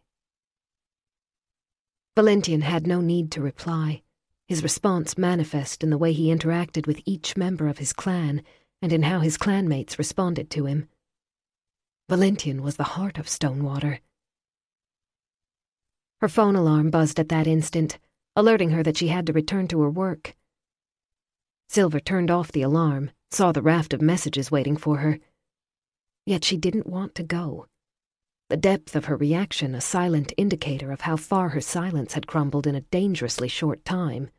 Valentian had no need to reply, his response manifest in the way he interacted with each member of his clan and in how his clanmates responded to him. Valentian was the heart of Stonewater. Her phone alarm buzzed at that instant, alerting her that she had to return to her work. Silver turned off the alarm, saw the raft of messages waiting for her. yet she didn't want to go. The depth of her reaction a silent indicator of how far her silence had crumbled in a dangerously short time.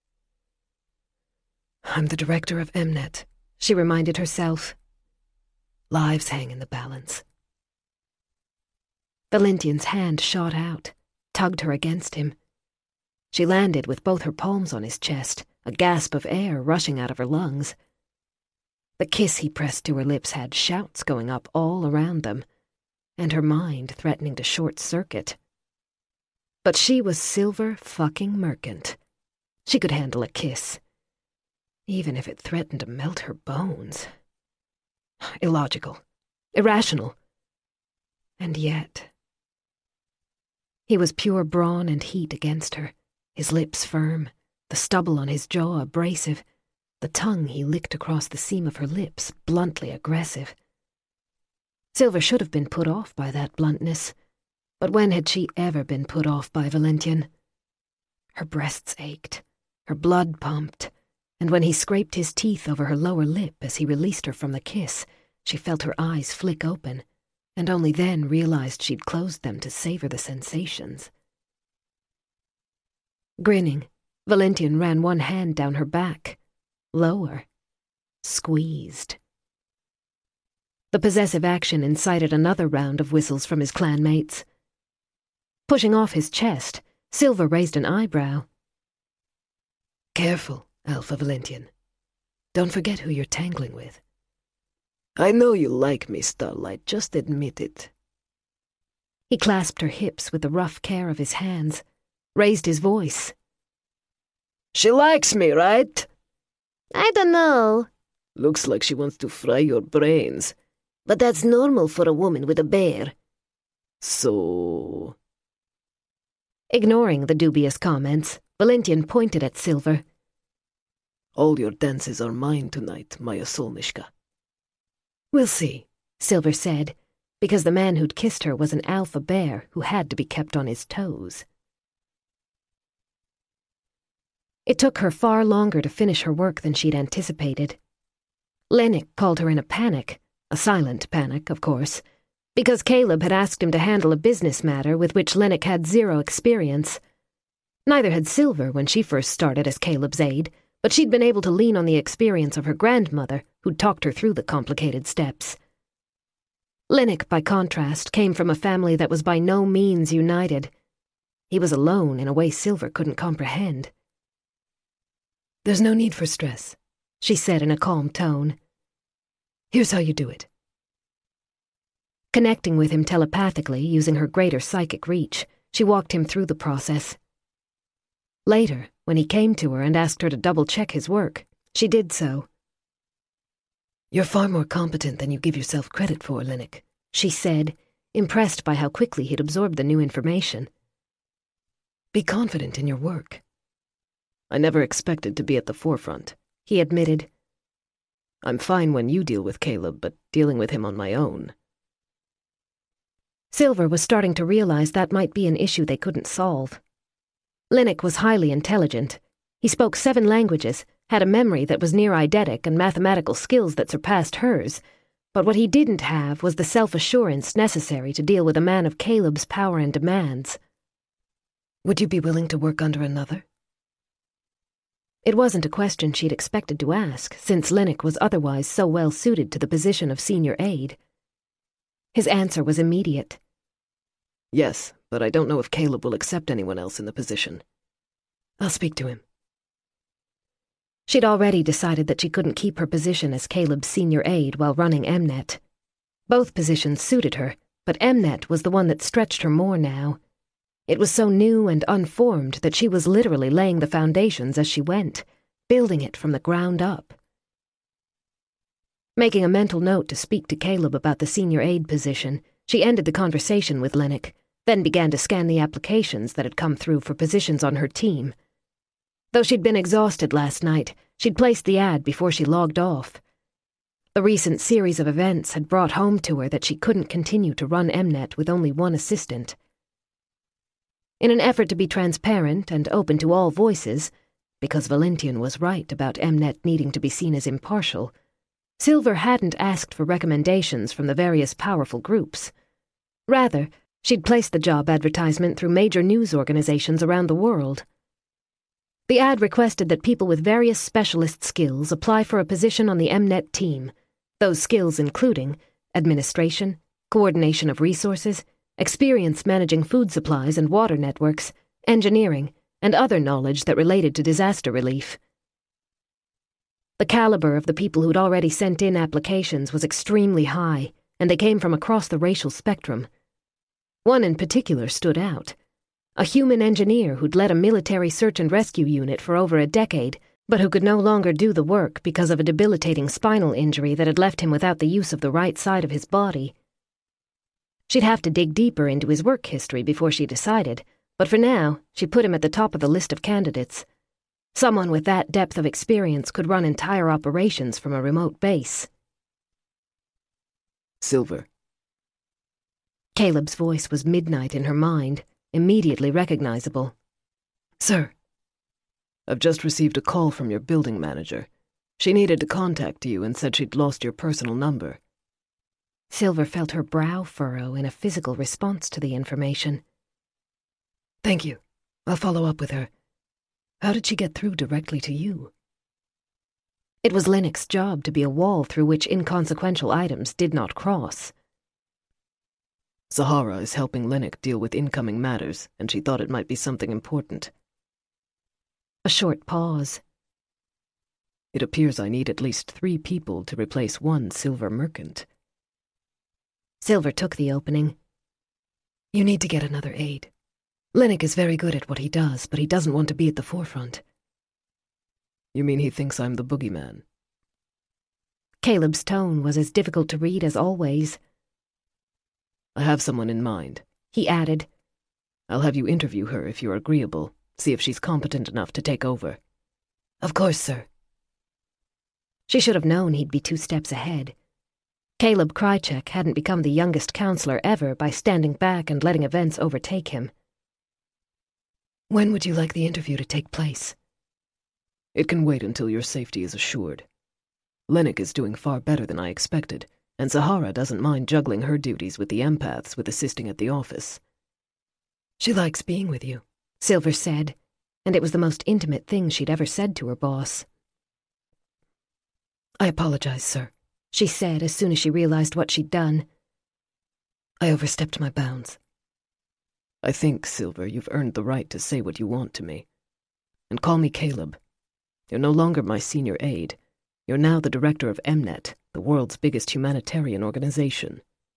I'm the director of Mnet, she reminded herself. Lives hang in the balance. Valentian's hand shot out, tugged her against him. She landed with both her palms on his chest, a gasp of air rushing out of her lungs. The kiss he pressed to her lips had shouts going up all around them, and her mind threatening to short-circuit. But she was Silver fucking Merchant. She could handle a kiss, even if it threatened to melt her bones. Illogical. Irrational. And yet... He was pure brawn and heat against her, his lips firm, the stubble on his jaw abrasive, the tongue he licked across the seam of her lips bluntly aggressive. Silver should have been put off by that bluntness, but when had she ever been put off by Valentian? Her breasts ached, her blood pumped, and when he scraped his teeth over her lower lip as he released her from the kiss, she felt her eyes flick open, and only then realized she'd closed them to savor the sensations. Grinning, Valentian ran one hand down her back, lower, squeezed. The possessive action incited another round of whistles from his clanmates. Pushing off his chest, Silver raised an eyebrow. Careful, Alpha Valentian. Don't forget who you're tangling with. I know you like me, Starlight, just admit it. He clasped her hips with the rough care of his hands, raised his voice. She likes me, right? I don't know. Looks like she wants to fry your brains. But that's normal for a woman with a bear. So... Ignoring the dubious comments, Valentian pointed at Silver. All your dances are mine tonight, Maya Solnishka. We'll see, Silver said, because the man who'd kissed her was an alpha bear who had to be kept on his toes. It took her far longer to finish her work than she'd anticipated. Lennox called her in a panic, a silent panic, of course, because Caleb had asked him to handle a business matter with which Lennox had zero experience. Neither had Silver when she first started as Caleb's aide, but she'd been able to lean on the experience of her grandmother, who'd talked her through the complicated steps. Lennox, by contrast, came from a family that was by no means united. He was alone in a way Silver couldn't comprehend. There's no need for stress, she said in a calm tone. Here's how you do it. Connecting with him telepathically using her greater psychic reach, she walked him through the process. Later, when he came to her and asked her to double-check his work, she did so. You're far more competent than you give yourself credit for, Lennox, she said, impressed by how quickly he'd absorbed the new information. Be confident in your work. I never expected to be at the forefront, he admitted. I'm fine when you deal with Caleb, but dealing with him on my own. Silver was starting to realize that might be an issue they couldn't solve. Lennox was highly intelligent. He spoke 7 languages, had a memory that was near eidetic and mathematical skills that surpassed hers, but what he didn't have was the self-assurance necessary to deal with a man of Caleb's power and demands. Would you be willing to work under another? It wasn't a question she'd expected to ask, since Lennox was otherwise so well suited to the position of senior aide. His answer was immediate. Yes, but I don't know if Caleb will accept anyone else in the position. I'll speak to him. She'd already decided that she couldn't keep her position as Caleb's senior aide while running Mnet. Both positions suited her, but Mnet was the one that stretched her more now. It was so new and unformed that she was literally laying the foundations as she went, building it from the ground up. Making a mental note to speak to Caleb about the senior aide position, she ended the conversation with Lennox, then began to scan the applications that had come through for positions on her team. Though she'd been exhausted last night, she'd placed the ad before she logged off. The recent series of events had brought home to her that she couldn't continue to run Mnet with only one assistant. In an effort to be transparent and open to all voices, because Valentian was right about Mnet needing to be seen as impartial, Silver hadn't asked for recommendations from the various powerful groups. Rather, she'd placed the job advertisement through major news organizations around the world. The ad requested that people with various specialist skills apply for a position on the MNet team, those skills including administration, coordination of resources, experience managing food supplies and water networks, engineering, and other knowledge that related to disaster relief. The caliber of the people who'd already sent in applications was extremely high, and they came from across the racial spectrum. One in particular stood out. A human engineer who'd led a military search and rescue unit for over a decade, but who could no longer do the work because of a debilitating spinal injury that had left him without the use of the right side of his body. She'd have to dig deeper into his work history before she decided, but for now, she put him at the top of the list of candidates. Someone with that depth of experience could run entire operations from a remote base. Silver. Caleb's voice was midnight in her mind, immediately recognizable. Sir. I've just received a call from your building manager. She needed to contact you and said she'd lost your personal number. Silver felt her brow furrow in a physical response to the information. Thank you. I'll follow up with her. How did she get through directly to you? It was Linnick's job to be a wall through which inconsequential items did not cross. Sahara is helping Linnick deal with incoming matters, and she thought it might be something important. A short pause. It appears I need at least 3 people to replace one Silver Merchant. Silver took the opening. You need to get another aide. Linnick is very good at what he does, but he doesn't want to be at the forefront. You mean he thinks I'm the boogeyman? Caleb's tone was as difficult to read as always. I have someone in mind, he added. I'll have you interview her if you're agreeable, see if she's competent enough to take over. Of course, sir. She should have known he'd be 2 steps ahead. Caleb Krychek hadn't become the youngest counselor ever by standing back and letting events overtake him. When would you like the interview to take place? It can wait until your safety is assured. Linnick is doing far better than I expected, and Sahara doesn't mind juggling her duties with the empaths with assisting at the office. She likes being with you, Silver said, and it was the most intimate thing she'd ever said to her boss. I apologize, sir, she said as soon as she realized what she'd done. I overstepped my bounds. I think, Silver, you've earned the right to say what you want to me. And call me Caleb. You're no longer my senior aide. You're now the director of MNet, the world's biggest humanitarian organization.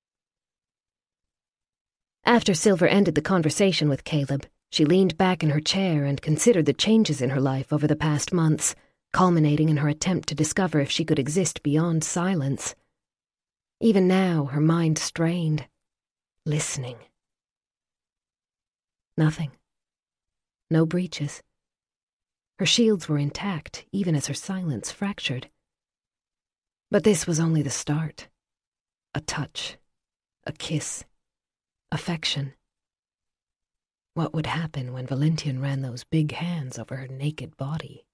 After Silver ended the conversation with Caleb, she leaned back in her chair and considered the changes in her life over the past months, culminating in her attempt to discover if she could exist beyond silence. Even now, her mind strained, listening. Nothing. No breaches. Her shields were intact, even as her silence fractured. But this was only the start. A touch. A kiss. Affection. What would happen when Valentian ran those big hands over her naked body?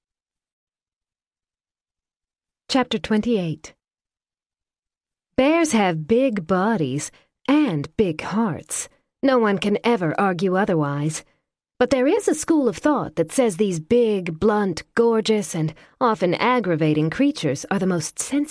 Chapter 28. Bears have big bodies and big hearts. No one can ever argue otherwise. But there is a school of thought that says these big, blunt, gorgeous, and often aggravating creatures are the most sensitive